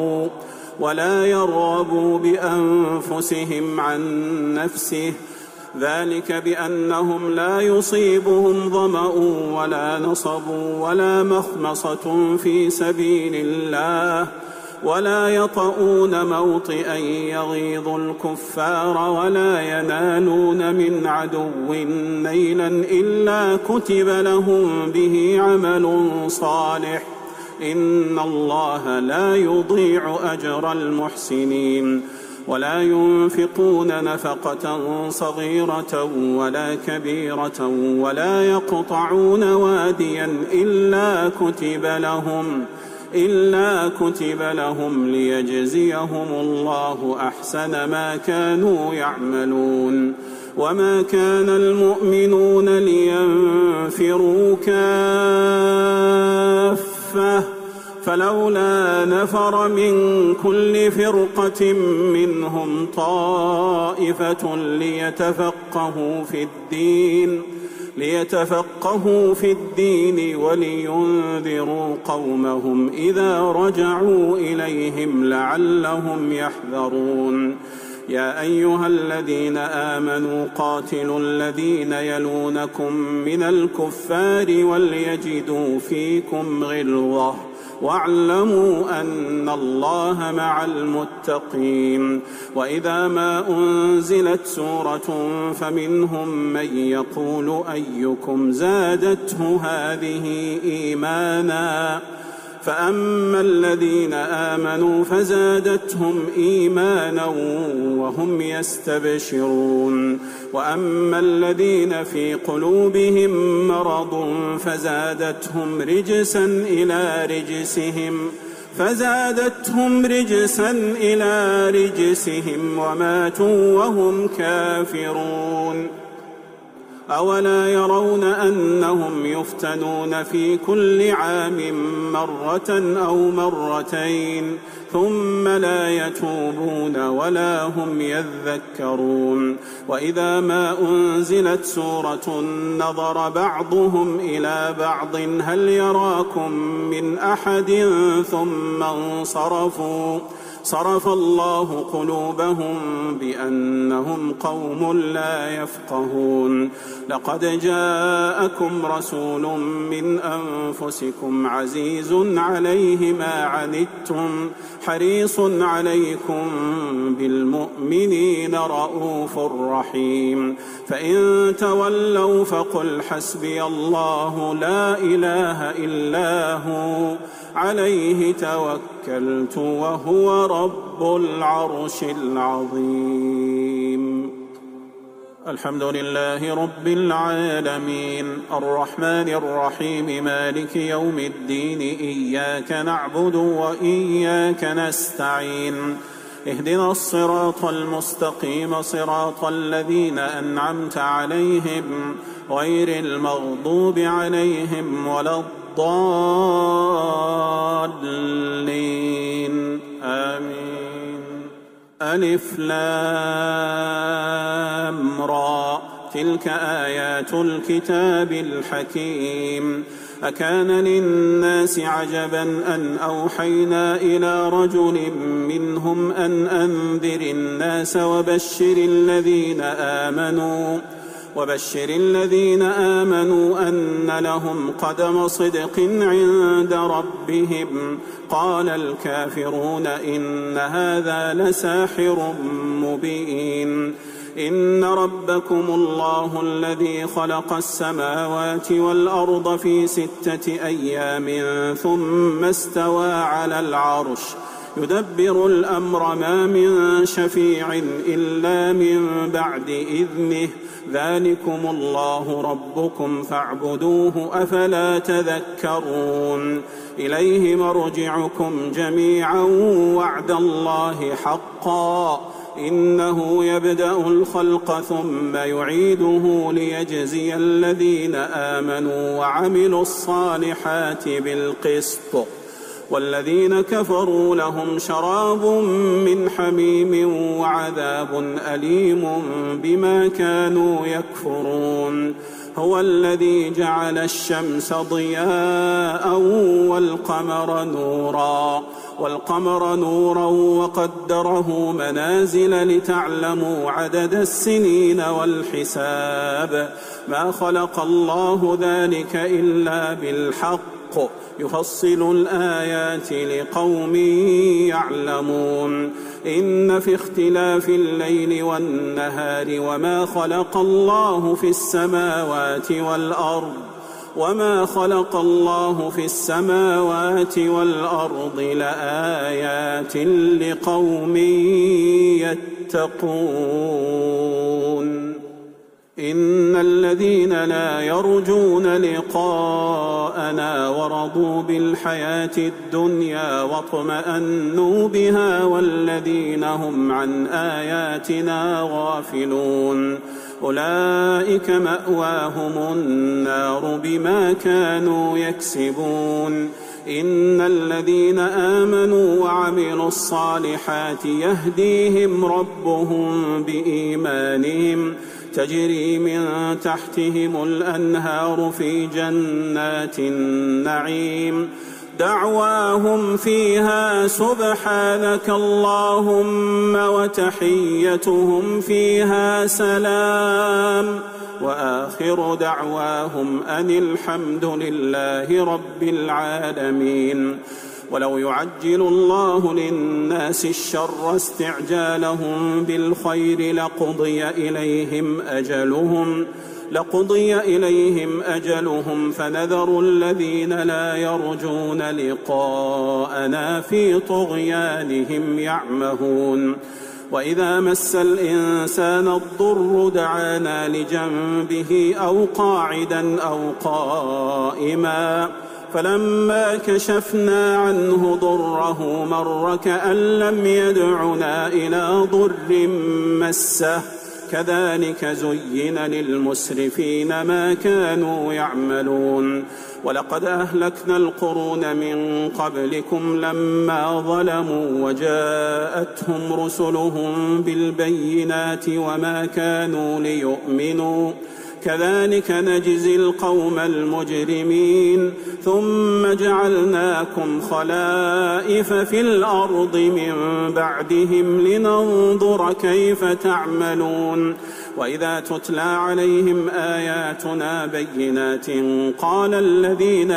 ولا يرغبوا بأنفسهم عن نفسه ذلك بأنهم لا يصيبهم ظمأ ولا نصب ولا مخمصة في سبيل الله ولا يطؤون موطئا يغيظ الكفار ولا ينالون من عدو نيلا إلا كتب لهم به عمل صالح إن الله لا يضيع أجر المحسنين ولا ينفقون نفقة صغيرة ولا كبيرة ولا يقطعون واديا إلا كتب لهم ليجزيهم الله أحسن ما كانوا يعملون وما كان المؤمنون لينفروا كافة فلولا نفر من كل فرقة منهم طائفة ليتفقهوا في الدين ولينذروا قومهم إذا رجعوا إليهم لعلهم يحذرون يا أيها الذين آمنوا قاتلوا الذين يلونكم من الكفار وليجدوا فيكم غلظة واعلموا أن الله مع المتقين وإذا ما أنزلت سورة فمنهم من يقول أيكم زادته هذه إيمانا فأما الذين آمنوا فزادتهم إيمانا وهم يستبشرون وأما الذين في قلوبهم مرض فزادتهم رجسا إلى رجسهم وماتوا وهم كافرون أولا يرون أنهم يفتنون في كل عام مرة أو مرتين ثم لا يتوبون ولا هم يذكرون وإذا ما أنزلت سورة نظر بعضهم إلى بعض هل يراكم من أحد ثم انصرفوا صرف الله قلوبهم بأنهم قوم لا يفقهون لقد جاءكم رسول من أنفسكم عزيز عليه ما عنتم حريص عليكم بالمؤمنين رؤوف رحيم فإن تولوا فقل حسبي الله لا إله إلا هو عليه توكلت وهو رب العرش العظيم الحمد لله رب العالمين الرحمن الرحيم مالك يوم الدين إياك نعبد وإياك نستعين اهدنا الصراط المستقيم صراط الذين أنعمت عليهم غير المغضوب عليهم ولا الضالين آمين ألف لام را تلك آيات الكتاب الحكيم أكان للناس عجبا أن أوحينا إلى رجل منهم أن أنذر الناس وبشر الذين آمنوا أن لهم قدم صدق عند ربهم قال الكافرون إن هذا لساحر مبين إن ربكم الله الذي خلق السماوات والأرض في 6 أيام ثم استوى على العرش يدبر الأمر ما من شفيع إلا من بعد إذنه ذلكم الله ربكم فاعبدوه أفلا تذكرون إليه مرجعكم جميعا وعد الله حقا إنه يبدأ الخلق ثم يعيده ليجزي الذين آمنوا وعملوا الصالحات بالقسط والذين كفروا لهم شراب من حميم وعذاب أليم بما كانوا يكفرون هو الذي جعل الشمس ضياء والقمر نورا والقمر نورا وقدره منازل لتعلموا عدد السنين والحساب ما خلق الله ذلك إلا بالحق يفصل الآيات لقوم يعلمون إن في اختلاف الليل والنهار وما خلق الله في السماوات والأرض لآيات لقوم يتقون إن الذين لا يرجون لقاءنا ورضوا بالحياة الدنيا واطمأنوا بها والذين هم عن آياتنا غافلون أولئك مأواهم النار بما كانوا يكسبون إن الذين آمنوا وعملوا الصالحات يهديهم ربهم بإيمانهم تجري من تحتهم الأنهار في جنات النعيم دعواهم فيها سبحانك اللهم وتحيتهم فيها سلام وآخر دعواهم أن الحمد لله رب العالمين ولو يعجل الله للناس الشر استعجالهم بالخير لقضي إليهم أجلهم فنذر الذين لا يرجون لقاءنا في طغيانهم يعمهون وإذا مس الإنسان الضر دعانا لجنبه أو قاعدا أو قائما فلما كشفنا عنه ضره مر كأن لم يدعنا إلى ضر مسه كذلك زين للمسرفين ما كانوا يعملون ولقد أهلكنا القرون من قبلكم لما ظلموا وجاءتهم رسلهم بالبينات وما كانوا ليؤمنوا كذلك نجزي القوم المجرمين ثم جعلناكم خلائف في الأرض من بعدهم لننظر كيف تعملون وإذا تتلى عليهم آياتنا بينات قال الذين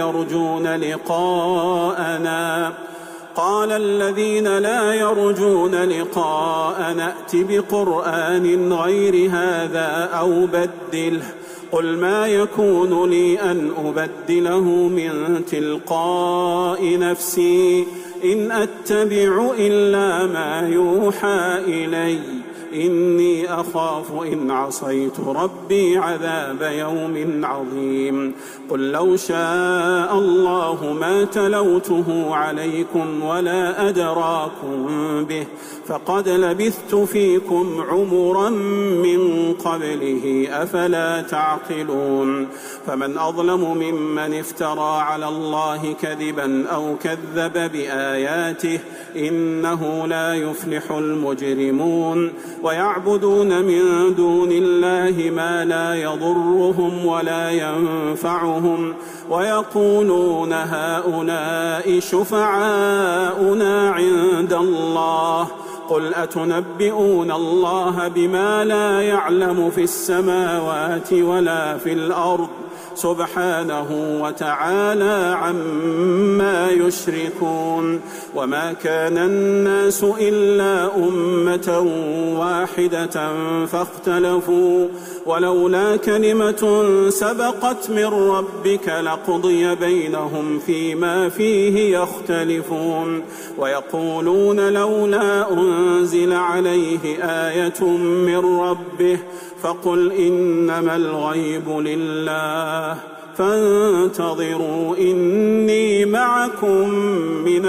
لا يرجون لقاءنا ائت بقرآن غير هذا أو بدله قل ما يكون لي أن أبدله من تلقاء نفسي إن أتبع إلا ما يوحى إلي إني أخاف إن عصيت ربي عذاب يوم عظيم قل لو شاء الله ما تلوته عليكم ولا أدراكم به فقد لبثت فيكم عمرا من قبله أفلا تعقلون فمن أظلم ممن افترى على الله كذبا أو كذب بآياته إنه لا يفلح المجرمون ويعبدون من دون الله ما لا يضرهم ولا ينفعهم ويقولون هؤلاء شفعاؤنا عند الله قل أتنبئون الله بما لا يعلم في السماوات ولا في الأرض سبحانه وتعالى عما يشركون وما كان الناس إلا أمة واحدة فاختلفوا ولولا كلمة سبقت من ربك لقضي بينهم فيما فيه يختلفون ويقولون لولا أنزل عليه آية من ربه فقل إنما الغيب لله فانتظروا إني معكم من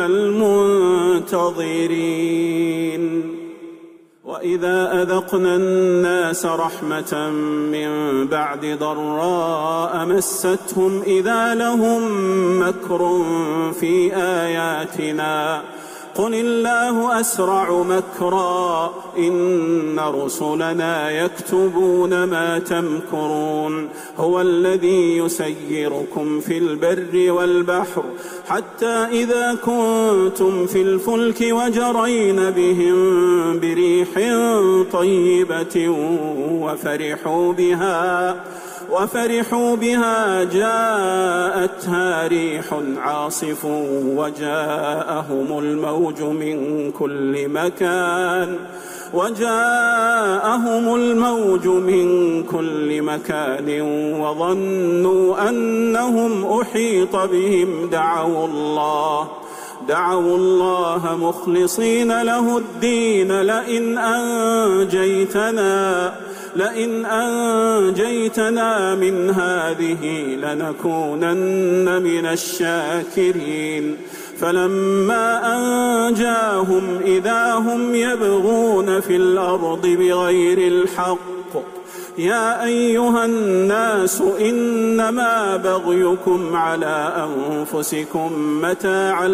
المنتظرين وإذا أذقنا الناس رحمة من بعد ضراء مستهم إذا لهم مكر في آياتنا قل الله أسرع مكرا إن رسلنا يكتبون ما تمكرون هو الذي يسيركم في البر والبحر حتى إذا كنتم في الفلك وجرين بهم بريح طيبة وفرحوا بها جاءتها ريح عاصف وجاءهم الموج من كل مكان وظنوا أنهم أحيط بهم دعوا الله مخلصين له الدين لئن أنجيتنا من هذه لنكونن من الشاكرين فلما أنجاهم إذا هم يبغون في الأرض بغير الحق يا أيها الناس إنما بغيكم على أنفسكم متاع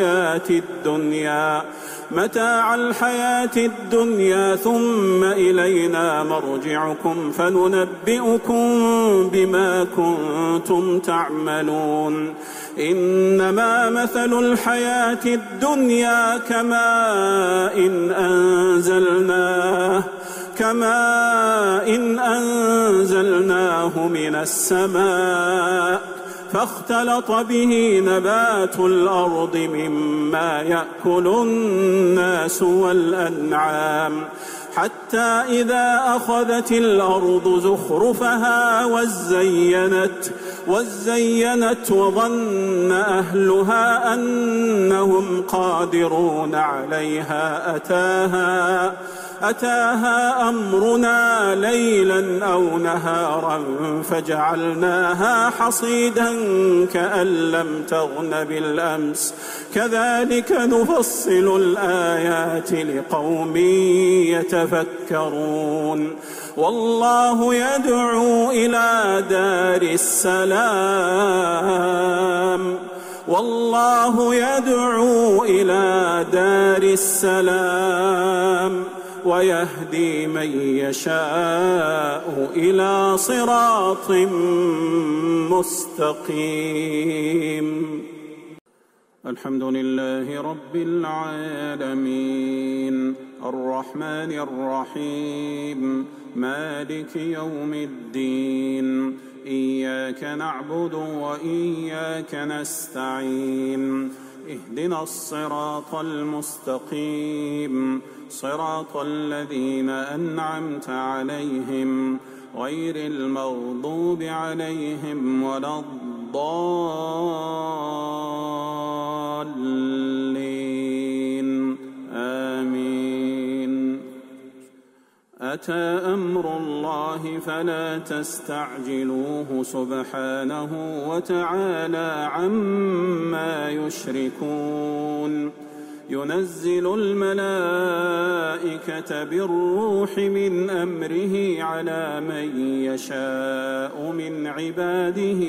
الحياة الدنيا ثم إلينا مرجعكم فننبئكم بما كنتم تعملون إنما مثل الحياة الدنيا كماء إن أنزلناه من السماء فاختلط به نبات الأرض مما يأكل الناس والأنعام حتى إذا أخذت الأرض زخرفها وزينت وظن أهلها أنهم قادرون عليها أتاها أمرنا ليلا أو نهارا فجعلناها حصيدا كأن لم تغن بالأمس كذلك نفصل الآيات لقوم يتفكرون والله يدعو إلى دار السلام ويهدي من يشاء إلى صراط مستقيم الحمد لله رب العالمين الرحمن الرحيم مالك يوم الدين إياك نعبد وإياك نستعين اهدنا الصراط المستقيم صراط الذين أنعمت عليهم غير المغضوب عليهم ولا الضالين آمين أتى أمر الله فلا تستعجلوه سبحانه وتعالى عما يشركون ينزل الملائكة بالروح من أمره على من يشاء من عباده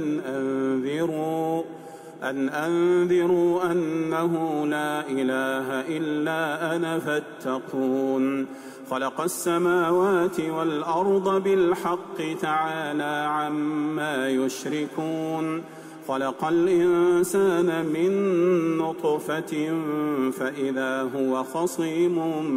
أن أنذروا أنه لا إله إلا أنا فاتقون خلق السماوات والأرض بالحق تعالى عما يشركون خلق الإنسان من نطفة فإذا هو خصيم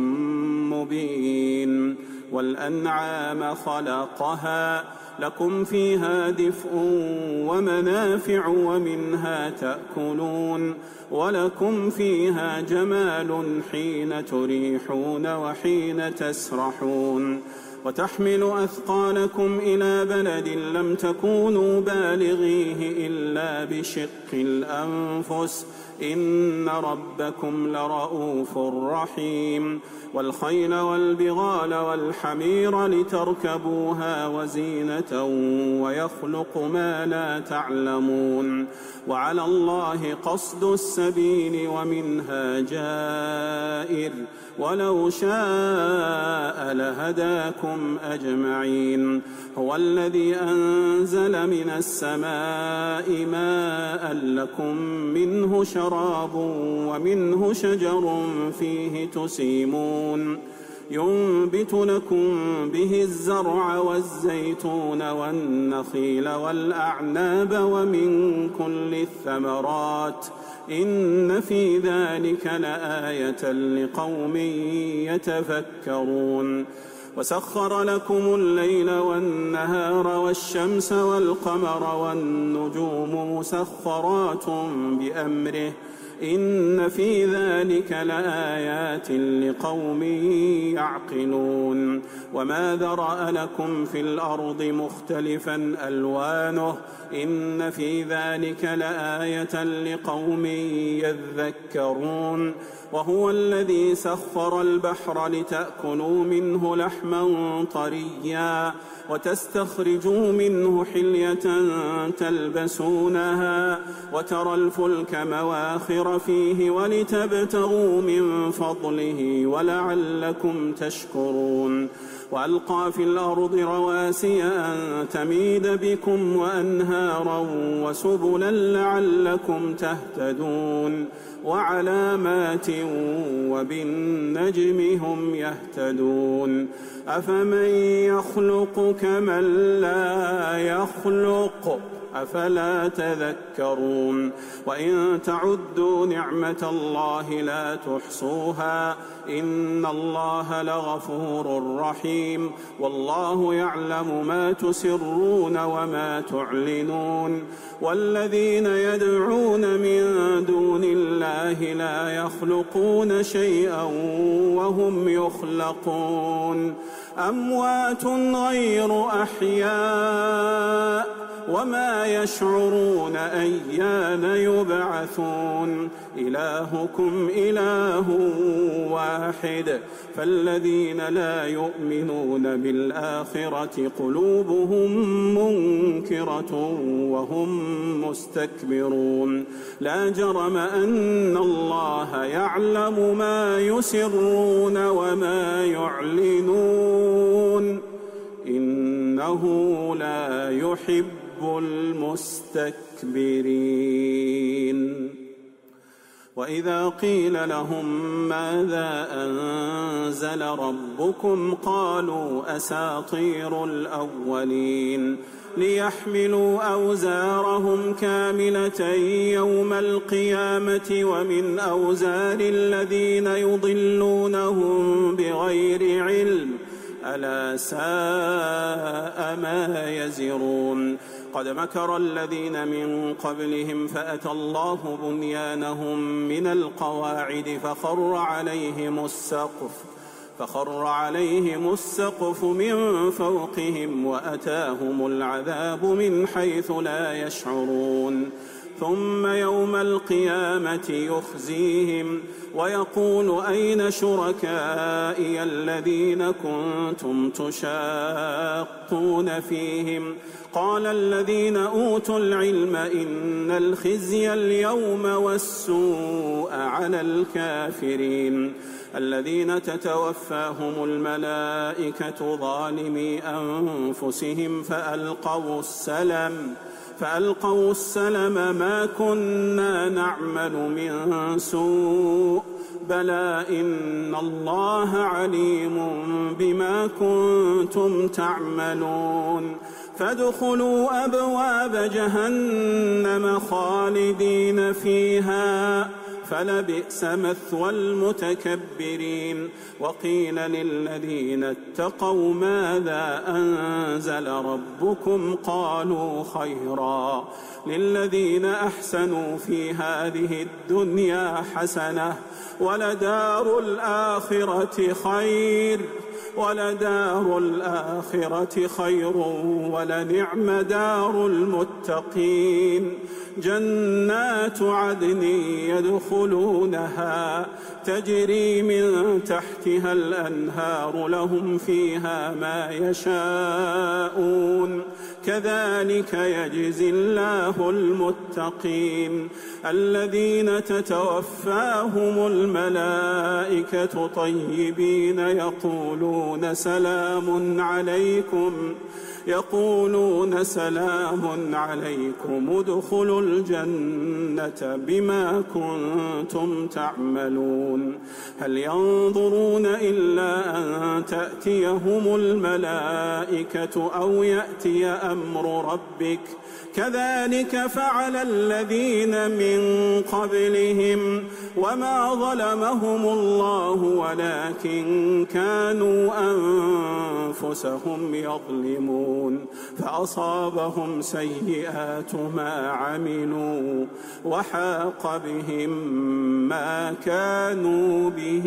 مبين والأنعام خلقها لكم فيها دفء ومنافع ومنها تأكلون ولكم فيها جمال حين تريحون وحين تسرحون وتحمل أثقالكم إلى بلد لم تكونوا بالغيه إلا بشق الأنفس إن ربكم لرؤوف رحيم والخيل والبغال والحمير لتركبوها وزينة ويخلق ما لا تعلمون وعلى الله قصد السبيل ومنها جائر ولو شاء لهداكم لهم أجمعين. هو الذي أنزل من السماء ماء لكم منه شراب ومنه شجر فيه تسيمون ينبت لكم به الزرع والزيتون والنخيل والأعناب ومن كل الثمرات إن في ذلك لآية لقوم يتفكرون. وسخر لكم الليل والنهار والشمس والقمر والنجوم مسخرات بأمره إن في ذلك لآيات لقوم يعقلون. وما ذرأ لكم في الأرض مختلفا ألوانه إن في ذلك لآية لقوم يذكرون. وهو الذي سخر البحر لتأكلوا منه لحما طريا وتستخرجوا منه حلية تلبسونها وترى الفلك مواخر فيه ولتبتغوا من فضله ولعلكم تشكرون. وألقى في الأرض رواسي أن تميد بكم وأنهارا وسبلا لعلكم تهتدون وعلامات وبالنجم هم يهتدون. أفمن يخلق كمن لا يخلق أفلا تذكرون. وإن تعدوا نعمة الله لا تحصوها إن الله لغفور رحيم. والله يعلم ما تسرون وما تعلنون. والذين يدعون من دون الله لا يخلقون شيئا وهم يخلقون أموات غير أحياء وما يشعرون أيان يبعثون. إلهكم إله واحد فالذين لا يؤمنون بالآخرة قلوبهم منكرة وهم مستكبرون. لا جرم أن الله يعلم ما يسرون وما يعلنون إنه لا يحب المستكبرين. وإذا قيل لهم ماذا أنزل ربكم قالوا أساطير الأولين ليحملوا أوزارهم كاملة يوم القيامة ومن أوزار الذين يضلونهم بغير علم ألا ساء ما يزرون. قد مكر الذين من قبلهم فأتى الله بنيانهم من القواعد فخر عليهم السقف من فوقهم وأتاهم العذاب من حيث لا يشعرون. ثم يوم القيامة يخزيهم ويقول أين شركائي الذين كنتم تشاقون فيهم قال الذين أوتوا العلم إن الخزي اليوم والسوء على الكافرين الذين تتوفاهم الملائكة ظالمي أنفسهم فألقوا السلم ما كنا نعمل من سوء بلى إن الله عليم بما كنتم تعملون. فادخلوا أبواب جهنم خالدين فيها فلبئس مثوى المتكبرين. وقيل للذين اتقوا ماذا أنزل ربكم قالوا خيرا للذين أحسنوا في هذه الدنيا حسنة ولدار الآخرة خير ولنعم دار المتقين. جنات عدن يدخلونها تجري من تحتها الأنهار لهم فيها ما يشاءون كذلك يجزي الله المتقين الذين تتوفاهم الملائكة طيبين يقولون سلام عليكم ادخلوا الجنة بما كنتم تعملون هل ينظرون إلا أن تأتيهم الملائكة أو يأتي أمر ربك كذلك فعل الذين من قبلهم وما ظلمهم الله ولكن كانوا أنفسهم يظلمون فأصابهم سيئات ما عملوا وحاق بهم ما كانوا به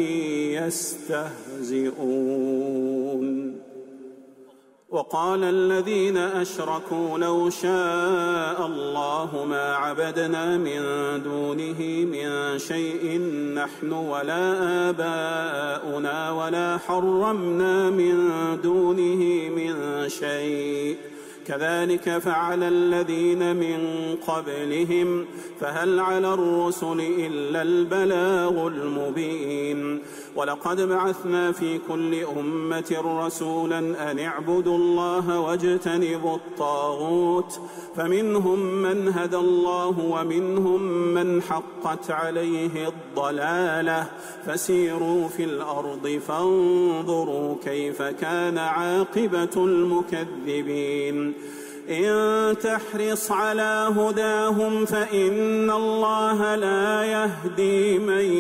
يستهزئون وقال الذين أشركوا لو شاء الله ما عبدنا من دونه من شيء نحن ولا آباؤنا ولا حرمنا من دونه من شيء كذلك فعل الذين من قبلهم فهل على الرسل إلا البلاغ المبين ولقد بعثنا في كل أمة رسولا أن اعبدوا الله واجتنبوا الطاغوت فمنهم من هدى الله ومنهم من حقت عليه الضلالة فسيروا في الأرض فانظروا كيف كان عاقبة المكذبين إن تحرص على هداهم فإن الله لا يهدي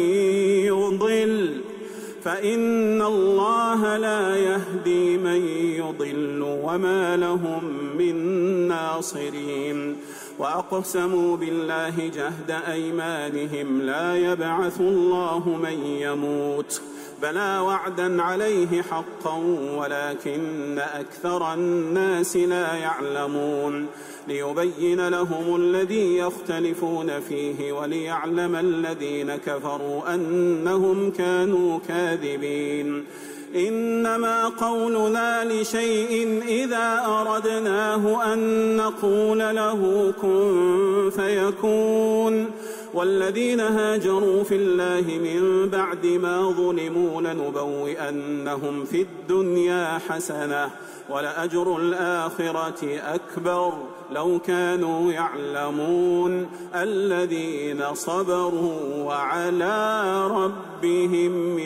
من يضل وما لهم من ناصرين وأقسموا بالله جهد أيمانهم لا يبعث الله من يموت بلى وعدا عليه حقا ولكن أكثر الناس لا يعلمون ليبين لهم الذي يختلفون فيه وليعلم الذين كفروا أنهم كانوا كاذبين إنما قولنا لشيء إذا أردناه أن نقول له كن فيكون والذين هاجروا في الله من بعد ما ظلموا لنبوئنهم في الدنيا حسنة ولأجر الآخرة أكبر لو كانوا يعلمون الذين صبروا وعلى ربهم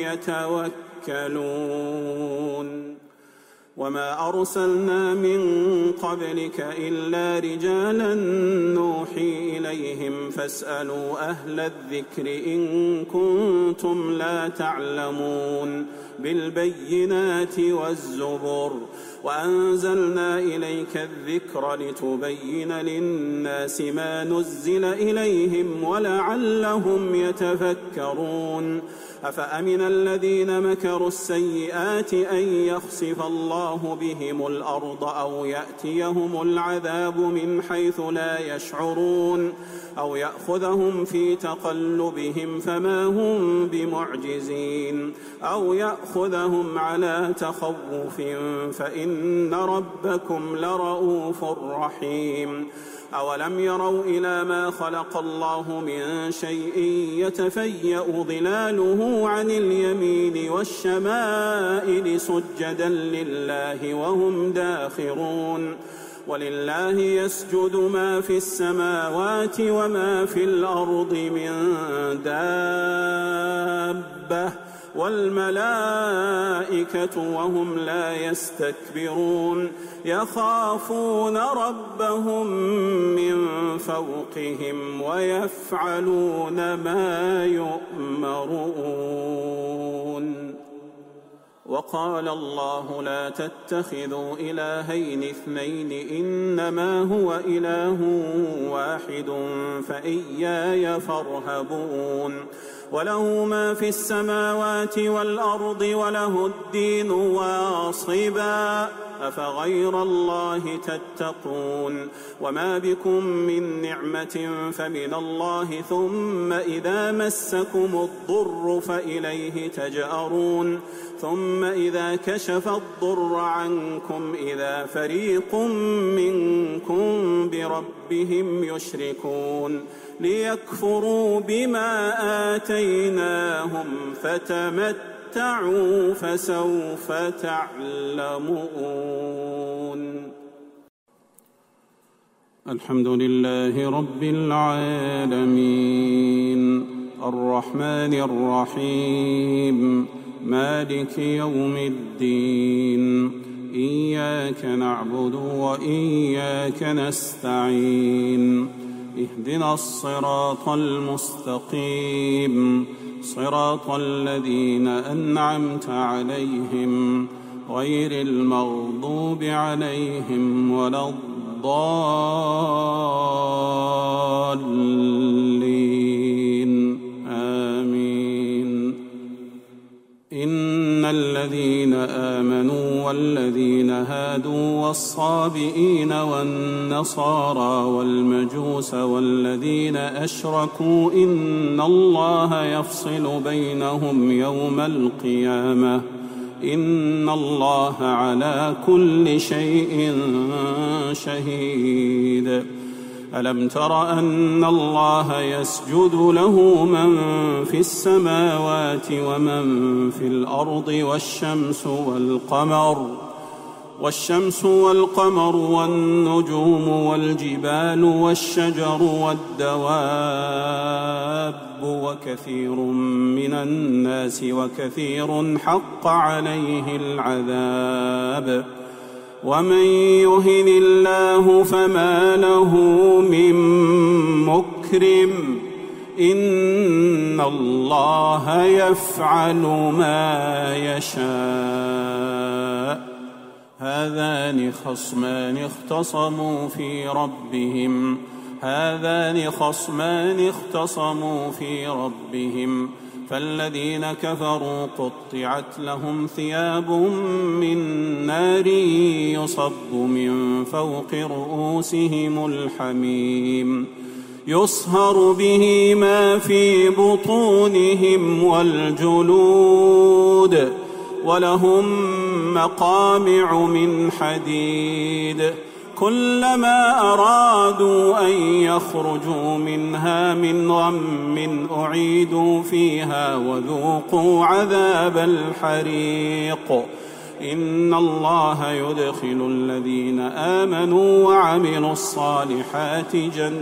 يتوكلون وما أرسلنا من قبلك إلا رجالا نوحي إليهم فاسألوا أهل الذكر إن كنتم لا تعلمون بالبينات والزبر وأنزلنا إليك الذكر لتبين للناس ما نزل إليهم ولعلهم يتفكرون أفأمن الذين مكروا السيئات أن يخسف الله بهم الأرض أو يأتيهم العذاب من حيث لا يشعرون أو يأخذهم في تقلبهم فما هم بمعجزين أو يأخذهم على تخوف فإن ربكم لرؤوف رحيم أولم يروا إلى ما خلق الله من شيء يتفيأ ظلاله عن اليمين والشمائل سجدا لله وهم داخرون ولله يسجد ما في السماوات وما في الأرض من دابة والملائكة وهم لا يستكبرون يخافون ربهم من فوقهم ويفعلون ما يؤمرون وقال الله لا تتخذوا إلهين اثنين إنما هو إله واحد فإياي فارهبون وله ما في السماوات والأرض وله الدين واصبا أفغير الله تتقون وما بكم من نعمة فمن الله ثم إذا مسكم الضر فإليه تجأرون ثم إذا كشف الضر عنكم إذا فريق منكم بربهم يشركون ليكفروا بما آتيناهم فتمتعوا فسوف تعلمون. الحمد لله رب العالمين الرحمن الرحيم مالك يوم الدين إياك نعبد وإياك نستعين اهدنا الصراط المستقيم صراط الذين أنعمت عليهم غير المغضوب عليهم ولا الضالين آمين. إن الذين آمنوا والذين هادوا والصابئين والنصارى والمجوس والذين أشركوا إن الله يفصل بينهم يوم القيامة إن الله على كل شيء شهيد. ألم تر أن الله يسجد له من في السماوات ومن في الأرض والشمس والقمر والنجوم والجبال والشجر والدواب وكثير من الناس وكثير حق عليه العذاب ومن يهن الله فما له من مكرم إن الله يفعل ما يشاء. هذان خصمان اختصموا في ربهم فالذين كفروا قطعت لهم ثياب من نار يصب من فوق رؤوسهم الحميم يصهر به ما في بطونهم والجلود ولهم مقامع من حديد كلما أرادوا أن يخرجوا منها من غم أعيدوا فيها وذوقوا عذاب الحريق. إن الله يدخل الذين آمنوا وعملوا الصالحات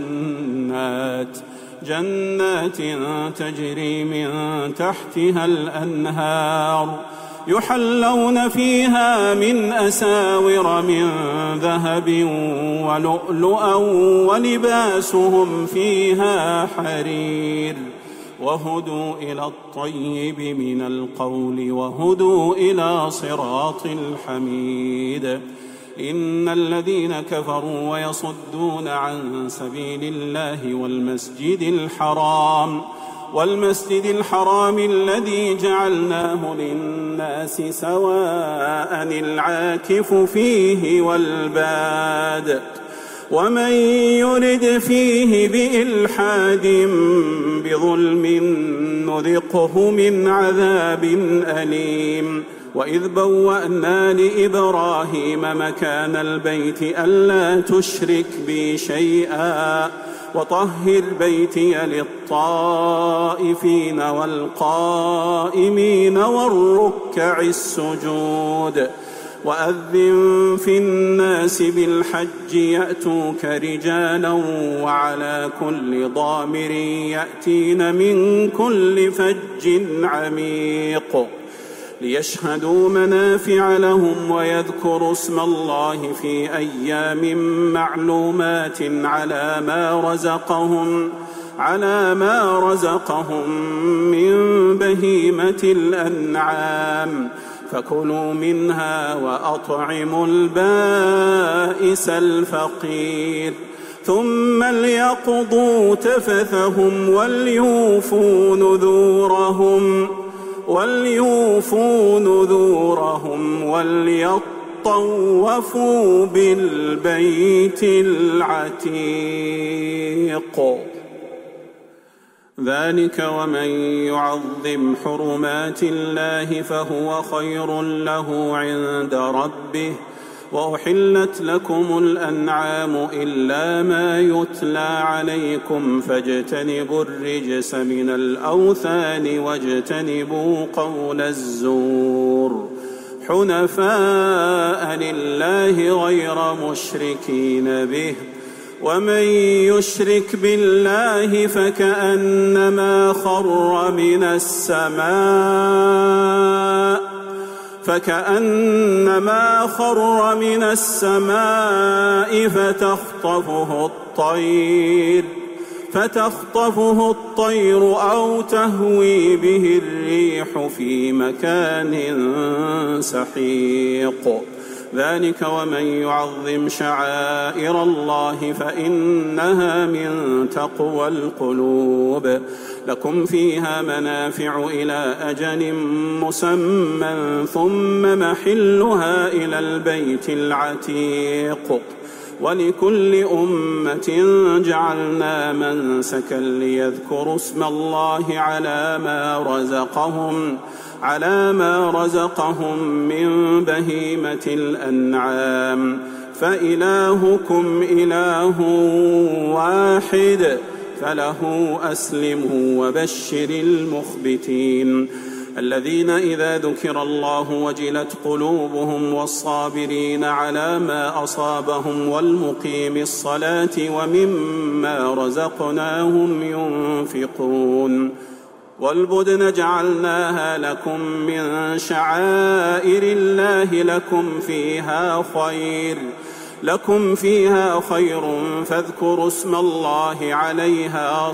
جنات تجري من تحتها الأنهار يحلون فيها من أساور من ذهب ولؤلؤا ولباسهم فيها حرير وهدوا إلى الطيب من القول وهدوا إلى صراط الحميد. إن الذين كفروا ويصدون عن سبيل الله والمسجد الحرام الذي جعلناه للناس سواء العاكف فيه والباد ومن يرد فيه بإلحاد بظلم نذقه من عذاب أليم. وإذ بوأنا لإبراهيم مكان البيت ألا تشرك بي شيئا وطهر بيتي للطائفين والقائمين والركع السجود. وأذن في الناس بالحج يأتوك رجالا وعلى كل ضامر يأتين من كل فج عميق ليشهدوا منافع لهم ويذكروا اسم الله في أيام معلومات على ما رزقهم من بهيمة الأنعام فكلوا منها وأطعموا البائس الفقير ثم ليقضوا تفثهم وليوفوا نذورهم طوفوا بالبيت العتيق. ذلك ومن يعظم حرمات الله فهو خير له عند ربه. وأحلت لكم الأنعام إلا ما يتلى عليكم فاجتنبوا الرجس من الأوثان واجتنبوا قول الزور حنفاء لله غير مشركين به. ومن يشرك بالله فكأنما خر من السماء فتخطفه الطير أو تهوي به الريح في مكان سحيق. ذلك ومن يعظم شعائر الله فإنها من تقوى القلوب. لكم فيها منافع إلى أجل مسمى ثم محلها إلى البيت العتيق. ولكل أمة جعلنا منسكا ليذكروا اسم الله على ما رزقهم من بهيمة الأنعام فإلهكم إله واحد فله أسلموا وبشر المخبتين الذين إذا ذكر الله وجلت قلوبهم والصابرين على ما أصابهم والمقيم الصلاة ومما رزقناهم ينفقون. والبدن جعلناها لكم من شعائر الله لكم فيها خير فاذكروا اسم الله عليها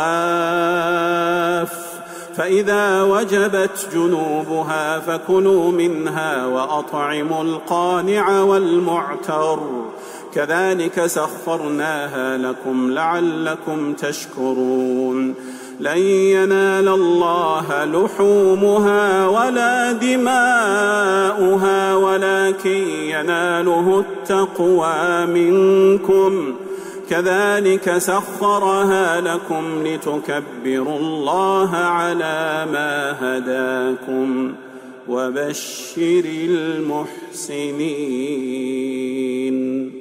صواف. فإذا وجبت جنوبها فكلوا منها وأطعموا القانع والمعتر كذلك سخرناها لكم لعلكم تشكرون. لن ينال الله لحومها ولا دماؤها ولكن يناله التقوى منكم كذلك سخرها لكم لتكبروا الله على ما هداكم وبشر المحسنين.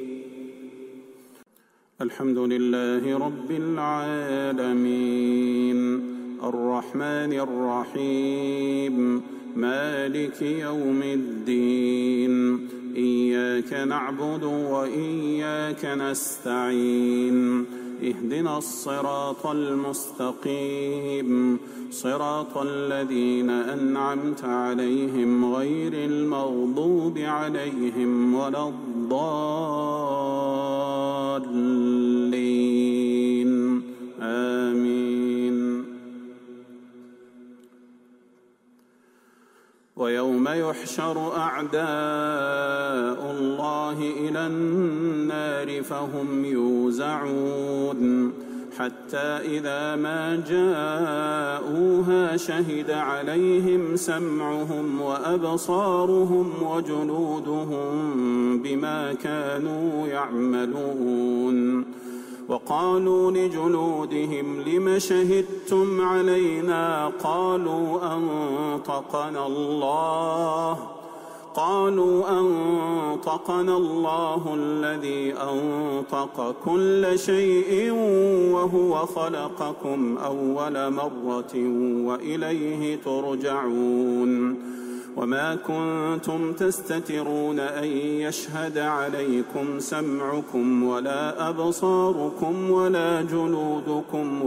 الحمد لله رب العالمين الرحمن الرحيم مالك يوم الدين إياك نعبد وإياك نستعين اهدنا الصراط المستقيم صراط الذين أنعمت عليهم غير المغضوب عليهم ولا الضالين آمين. ويوم يحشر أعداء الله إلى النار فهم يوزعون حتى إذا ما جاءوها شهد عليهم سمعهم وأبصارهم وجلودهم بما كانوا يعملون. وقالوا لجلودهم لم شهدتم علينا قالوا أنطقنا الله الذي أنطق كل شيء وهو خلقكم أول مرة وإليه ترجعون. وما كنتم تستترون أن يشهد عليكم سمعكم ولا أبصاركم ولا جلودكم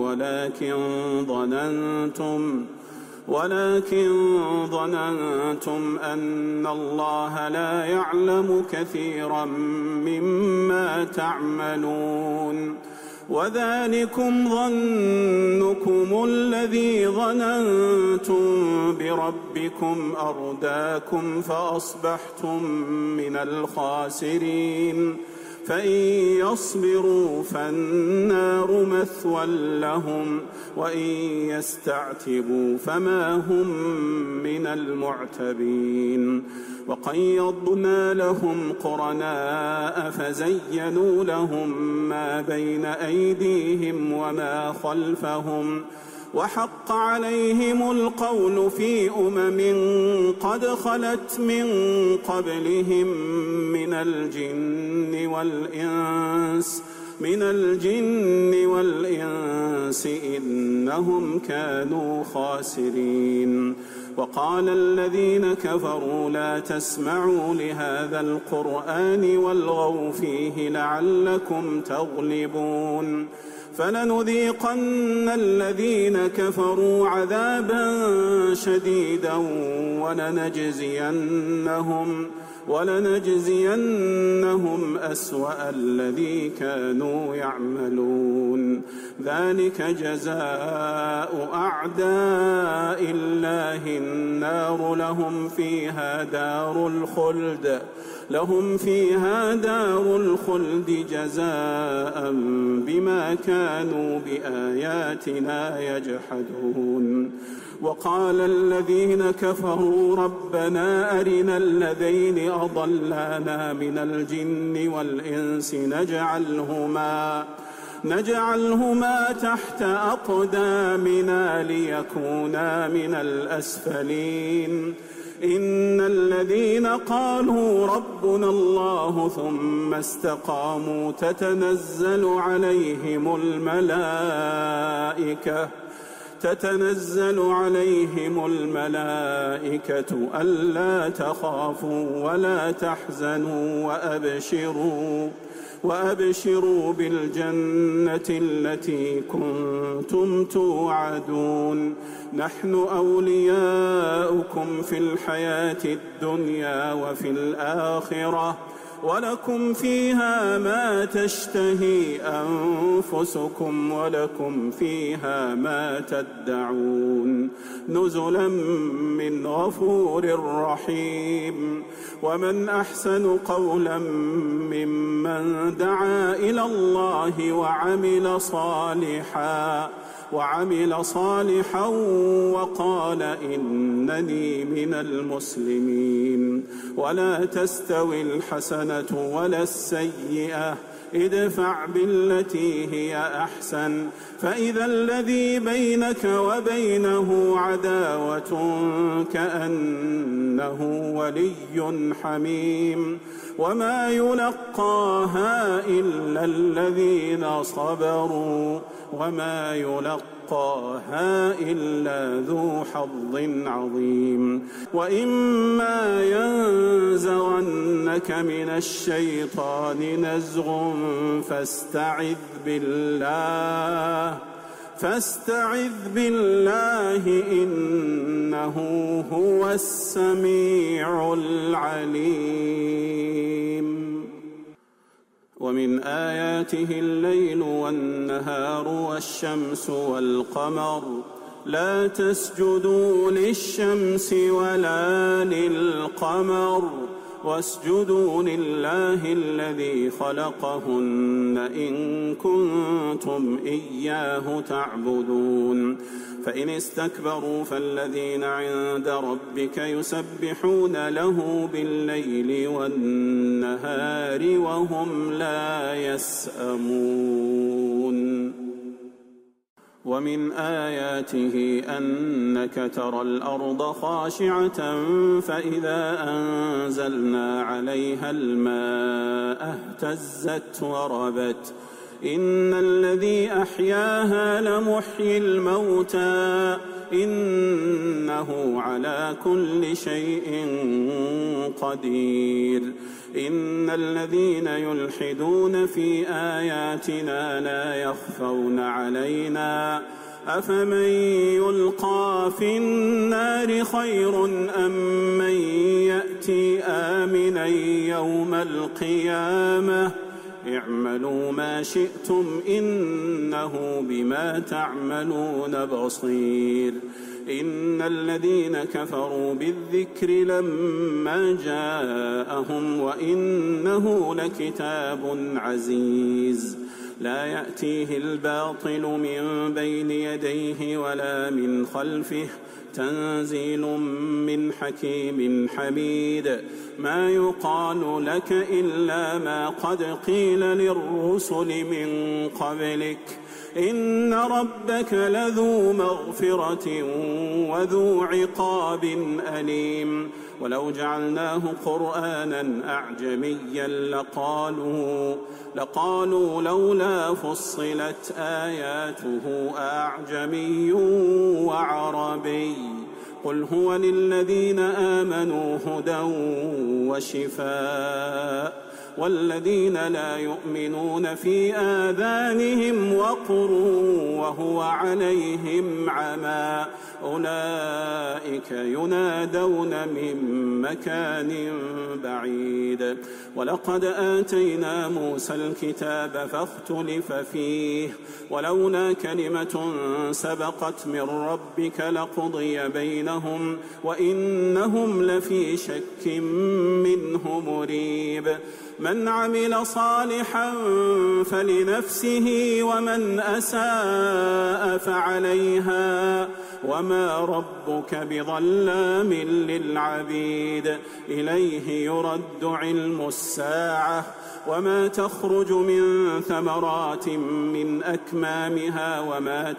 ولكن ظننتم أن الله لا يعلم كثيرا مما تعملون. وذلكم ظنكم الذي ظننتم بربكم أرداكم فأصبحتم من الخاسرين. فإن يصبروا فالنار مثوى لهم وإن يستعتبوا فما هم من المعتبين وقيضنا لهم قرناء فزينوا لهم ما بين أيديهم وما خلفهم وحق عليهم القول في قد خلت من قبلهم من الجن والإنس إنهم كانوا خاسرين وقال الذين كفروا لا تسمعوا لهذا القرآن والغوا فيه لعلكم تغلبون فلنذيقن الذين كفروا عذابا شديدا ولنجزينهم أسوأ الذي كانوا يعملون ذلك جزاء أعداء الله النار لهم فيها دار الخلد جزاء بما كانوا بآياتنا يجحدون وقال الذين كفروا ربنا أرنا الذين أضلانا من الجن والإنس نجعلهما تحت أقدامنا ليكونا من الأسفلين إن الذين قالوا ربنا الله ثم استقاموا تتنزل عليهم الملائكة ألا تخافوا ولا تحزنوا وأبشروا بالجنة التي كنتم توعدون نحن أولياؤكم في الحياة الدنيا وفي الآخرة ولكم فيها ما تشتهي أنفسكم ولكم فيها ما تدعون نزلا من غفور رحيم ومن أحسن قولا ممن دعا إلى الله وعمل صالحا وقال إنني من المسلمين ولا تستوي الحسنة ولا السيئة ادفع بالتي هي أحسن فإذا الذي بينك وبينه عداوة كأنه ولي حميم وما يلقاها إلا الذين صبروا وما يلقاها إلا ذو حظ عظيم وإما ينزغنك من الشيطان نزغ فاستعذ بالله إنه هو السميع العليم ومن آياته الليل والنهار والشمس والقمر لا تسجدوا للشمس ولا للقمر واسجدوا لله الذي خلقهن إن كنتم إياه تعبدون فإن استكبروا فالذين عند ربك يسبحون له بالليل والنهار وهم لا يسأمون ومن آياته أنك ترى الأرض خاشعة فإذا أنزلنا عليها الماء اهتزت وربت إن الذي أحياها لمحيي الموتى إنه على كل شيء قدير إن الذين يلحدون في آياتنا لا يخفون علينا أفمن يلقى في النار خير أم من يأتي آمنا يوم القيامة اعملوا ما شئتم إنه بما تعملون بصير. إن الذين كفروا بالذكر لما جاءهم وإنه لكتاب عزيز لا يأتيه الباطل من بين يديه ولا من خلفه تنزيل من حكيم حميد. ما يقال لك إلا ما قد قيل للرسل من قبلك إن ربك لذو مغفرة وذو عقاب أليم. ولو جعلناه قرآنا أعجميا لقالوا لولا فصلت آياته أعجمي وعربي قل هو للذين آمنوا هدى وشفاء والذين لا يؤمنون في آذانهم وقر وهو عليهم عمى أولئك ينادون من مكان بعيد. ولقد آتينا موسى الكتاب فاختلف فيه ولولا كلمة سبقت من ربك لقضي بينهم وإنهم لفي شك منه مريب. من عمل صالحا فلنفسه ومن أساء فعليها وما ربك بظلام للعبيد. إليه يرد علم الساعة وما تخرج من ثمرات من أكمامها وما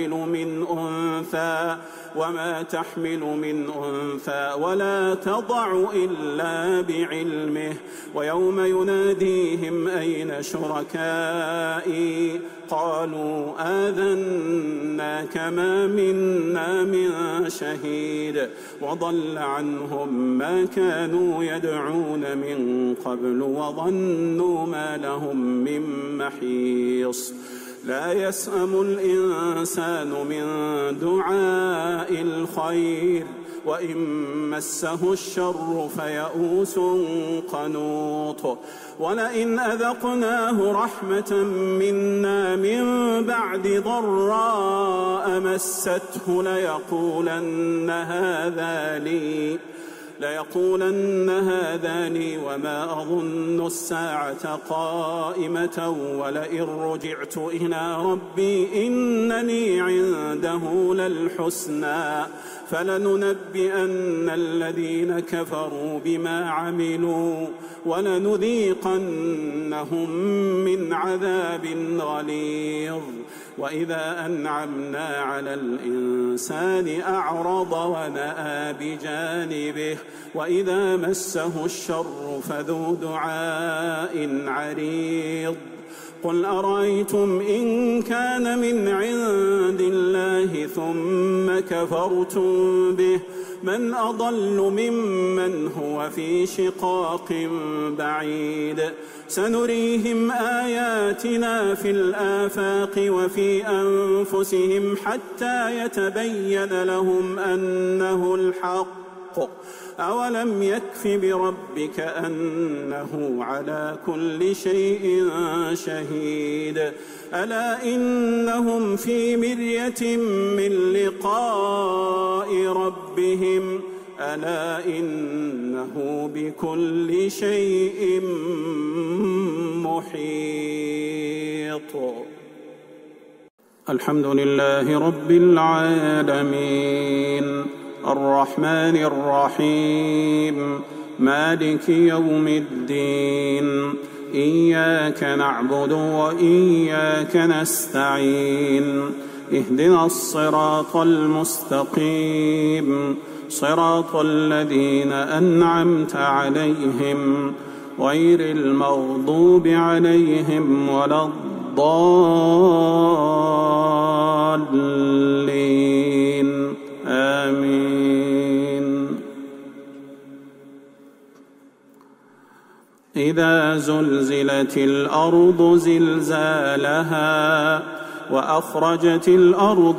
تحمل من أنثى ولا تضع إلا بعلمه. ويوم يناديهم أين شركائي قالوا آذناك ما منا من شهيد وضل عنهم ما كانوا يدعون من قبل وظنوا ما لهم من محيص. لا يسأم الإنسان من دعاء الخير وإن مسه الشر فيئوس قنوط. ولئن أذقناه رحمة منا من بعد ضراء مسته ليقولن هذا لي وما أظن الساعة قائمة ولئن رجعت إلى ربي إنني عنده للحسنى فلننبئن الذين كفروا بما عملوا ولنذيقنهم من عذاب غليظ. وإذا أنعمنا على الإنسان أعرض ونأى بجانبه وإذا مسه الشر فذو دعاء عريض. قل أرأيتم إن كان من عند الله ثم كفرتم به من أضل ممن هو في شقاق بعيد. سنريهم آياتنا في الآفاق وفي أنفسهم حتى يتبين لهم أنه الحق. أولم يكف بربك أنه على كل شيء شهيد. ألا إنهم في مرية من لقاء ربهم ألا إنه بكل شيء محيط. الحمد لله رب العالمين الرحمن الرحيم مالك يوم الدين إياك نعبد وإياك نستعين اهدنا الصراط المستقيم صراط الذين أنعمت عليهم غير المغضوب عليهم ولا الضالين آمين. إذا زلزلت الأرض زلزالها وأخرجت الأرض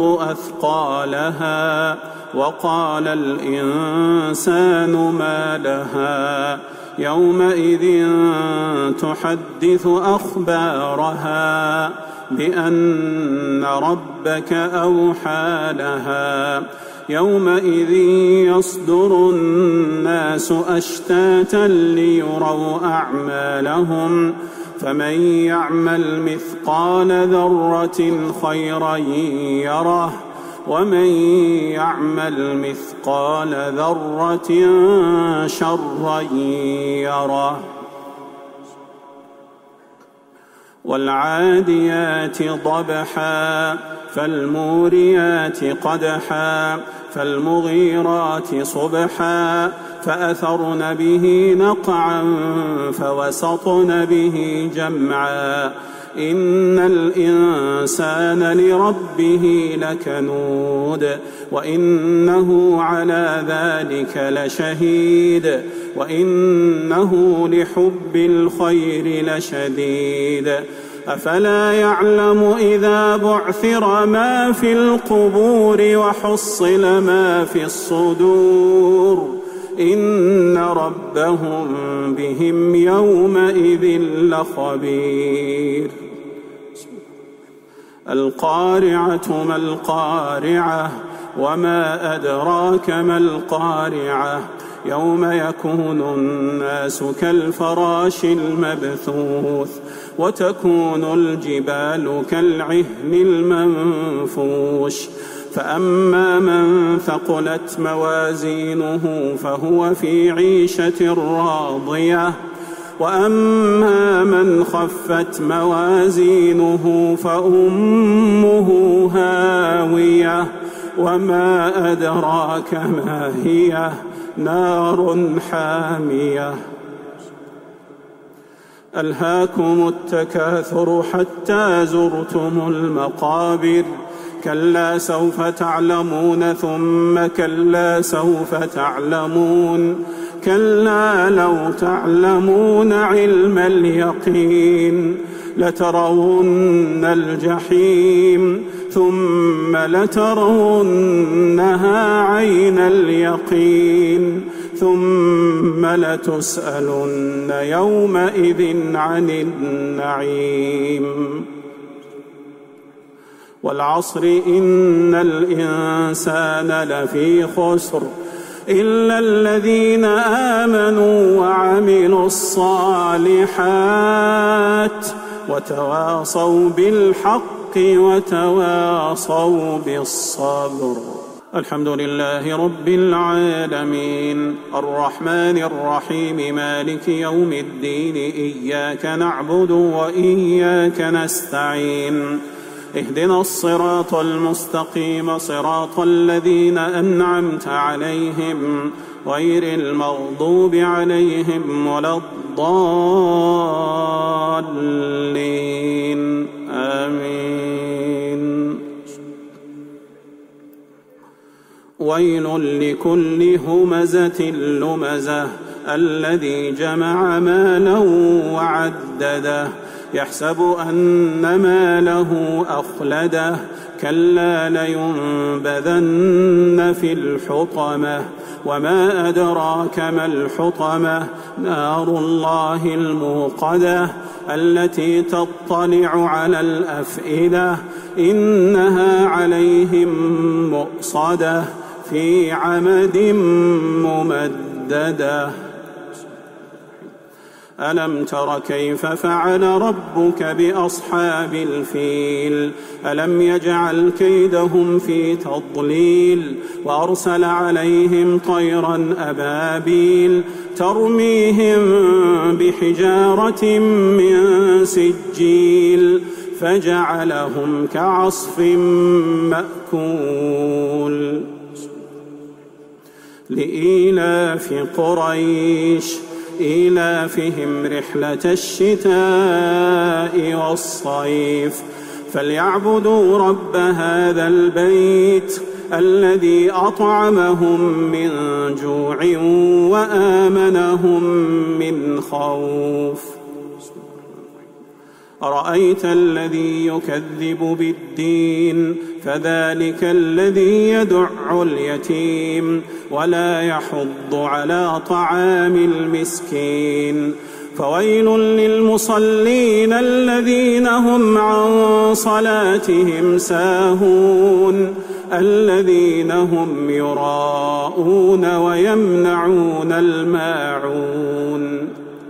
أثقالها وقال الإنسان ما لها يومئذ تحدث أخبارها بأن ربك أوحى لها يومئذ يصدر الناس أشتاتا ليروا أعمالهم فمن يعمل مثقال ذرة خيرا يره ومن يعمل مثقال ذرة شرا يره والعاديات ضبحا فالموريات قدحا فالمغيرات صبحا فأثرن به نقعا فوسطن به جمعا إن الإنسان لربه لكنود وإنه على ذلك لشهيد وإنه لحب الخير لشديد أفلا يعلم إذا بعثر ما في القبور وحصل ما في الصدور إن ربهم بهم يومئذ لخبير القارعة ما القارعة وما أدراك ما القارعة يوم يكون الناس كالفراش المبثوث وتكون الجبال كالعهن المنفوش فأما من ثقلت موازينه فهو في عيشة راضية وأما من خفت موازينه فأمه هاوية وما أدراك ما هي نار حامية ألهاكم التكاثر حتى زرتم المقابر كلا سوف تعلمون ثم كلا سوف تعلمون كلا لو تعلمون علم اليقين لترون الجحيم ثم لترونها عين اليقين ثم لتسألن يومئذ عن النعيم والعصر إن الإنسان لفي خسر إلا الذين آمنوا وعملوا الصالحات وتواصوا بالحق وتواصوا بالصبر الحمد لله رب العالمين الرحمن الرحيم مالك يوم الدين إياك نعبد وإياك نستعين اهدنا الصراط المستقيم صراط الذين أنعمت عليهم غير المغضوب عليهم ولا الضالين آمين ويل لكل همزة لمزة الذي جمع مالا وعدده يحسب أن ماله أخلده كلا لينبذن في الحطمة وما أدراك ما الحطمة نار الله الموقدة التي تطلع على الأفئدة إنها عليهم مؤصدة في عمد ممددة ألم تر كيف فعل ربك بأصحاب الفيل ألم يجعل كيدهم في تضليل وأرسل عليهم طيرا أبابيل ترميهم بحجارة من سجيل فجعلهم كعصف مأكول لإيلاف قريش إيلافهم رحلة الشتاء والصيف فليعبدوا رب هذا البيت الذي أطعمهم من جوع وآمنهم من خوف أرأيت الذي يكذب بالدين فذلك الذي يدع اليتيم ولا يحض على طعام المسكين فويل للمصلين الذين هم عن صلاتهم ساهون الذين هم يراءون ويمنعون الماعون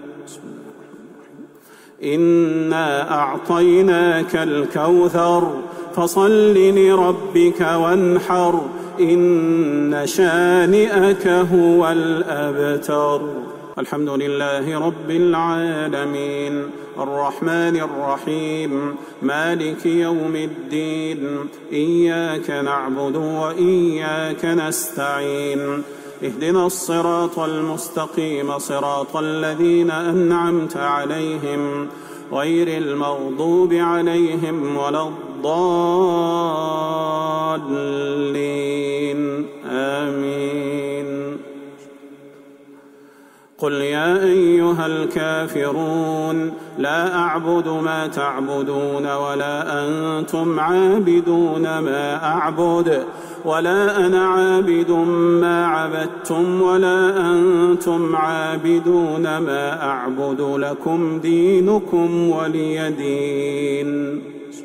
إنا أعطيناك الكوثر فصل لربك وانحر إن شانئك هو الأبتر. الحمد لله رب العالمين الرحمن الرحيم مالك يوم الدين إياك نعبد وإياك نستعين اهدنا الصراط المستقيم صراط الذين أنعمت عليهم غير المغضوب عليهم ولا الضالين آمين. قل يا أيها الكافرون لا أعبد ما تعبدون ولا أنتم عابدون ما أعبد ولا أنا عابد ما عبدتم ولا أنتم عابدون ما أعبد لكم دينكم ولي دين.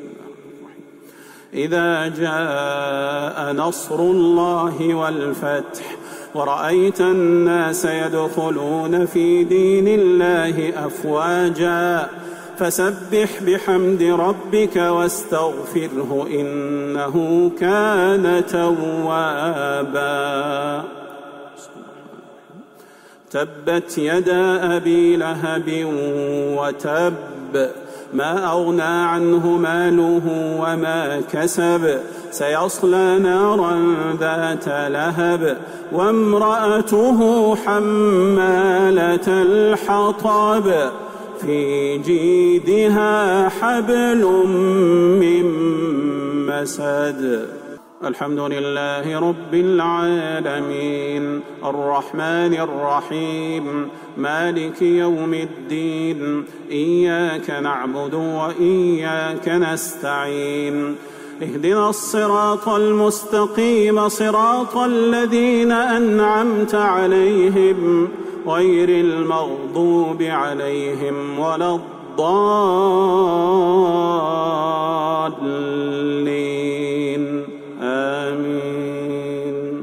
إذا جاء نصر الله والفتح ورأيت الناس يدخلون في دين الله أفواجا فسبح بحمد ربك واستغفره إنه كان توابا. تبت يدا أبي لهب وتب ما أغنى عنه ماله وما كسب سيصلى نارا ذات لهب وامرأته حمالة الحطب في جيدها حبل من مسد. الحمد لله رب العالمين الرحمن الرحيم مالك يوم الدين إياك نعبد وإياك نستعين اهدنا الصراط المستقيم صراط الذين أنعمت عليهم غير المغضوب عليهم ولا الضالين آمين.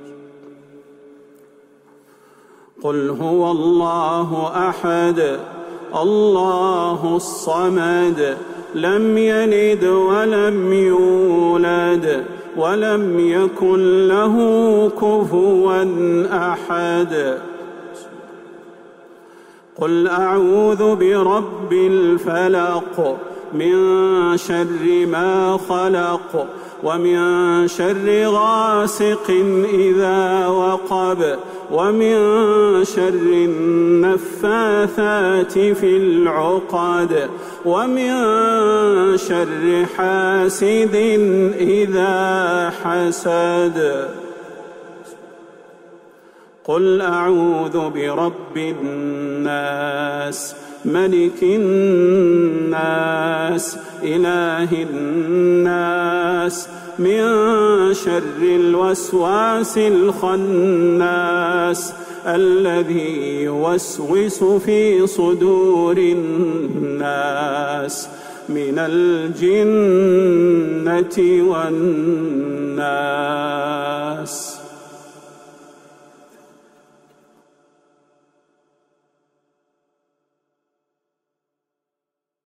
قل هو الله أحد الله الصمد لم يلد ولم يولد ولم يكن له كفوا أحد. قل أعوذ برب الفلق من شر ما خلق ومن شر غاسق إذا وقب ومن شر النفاثات في العقد ومن شر حاسد إذا حسد. قل أعوذ برب الناس ملك الناس إله الناس من شر الوسواس الخناس الذي يوسوس في صدور الناس من الجنة والناس.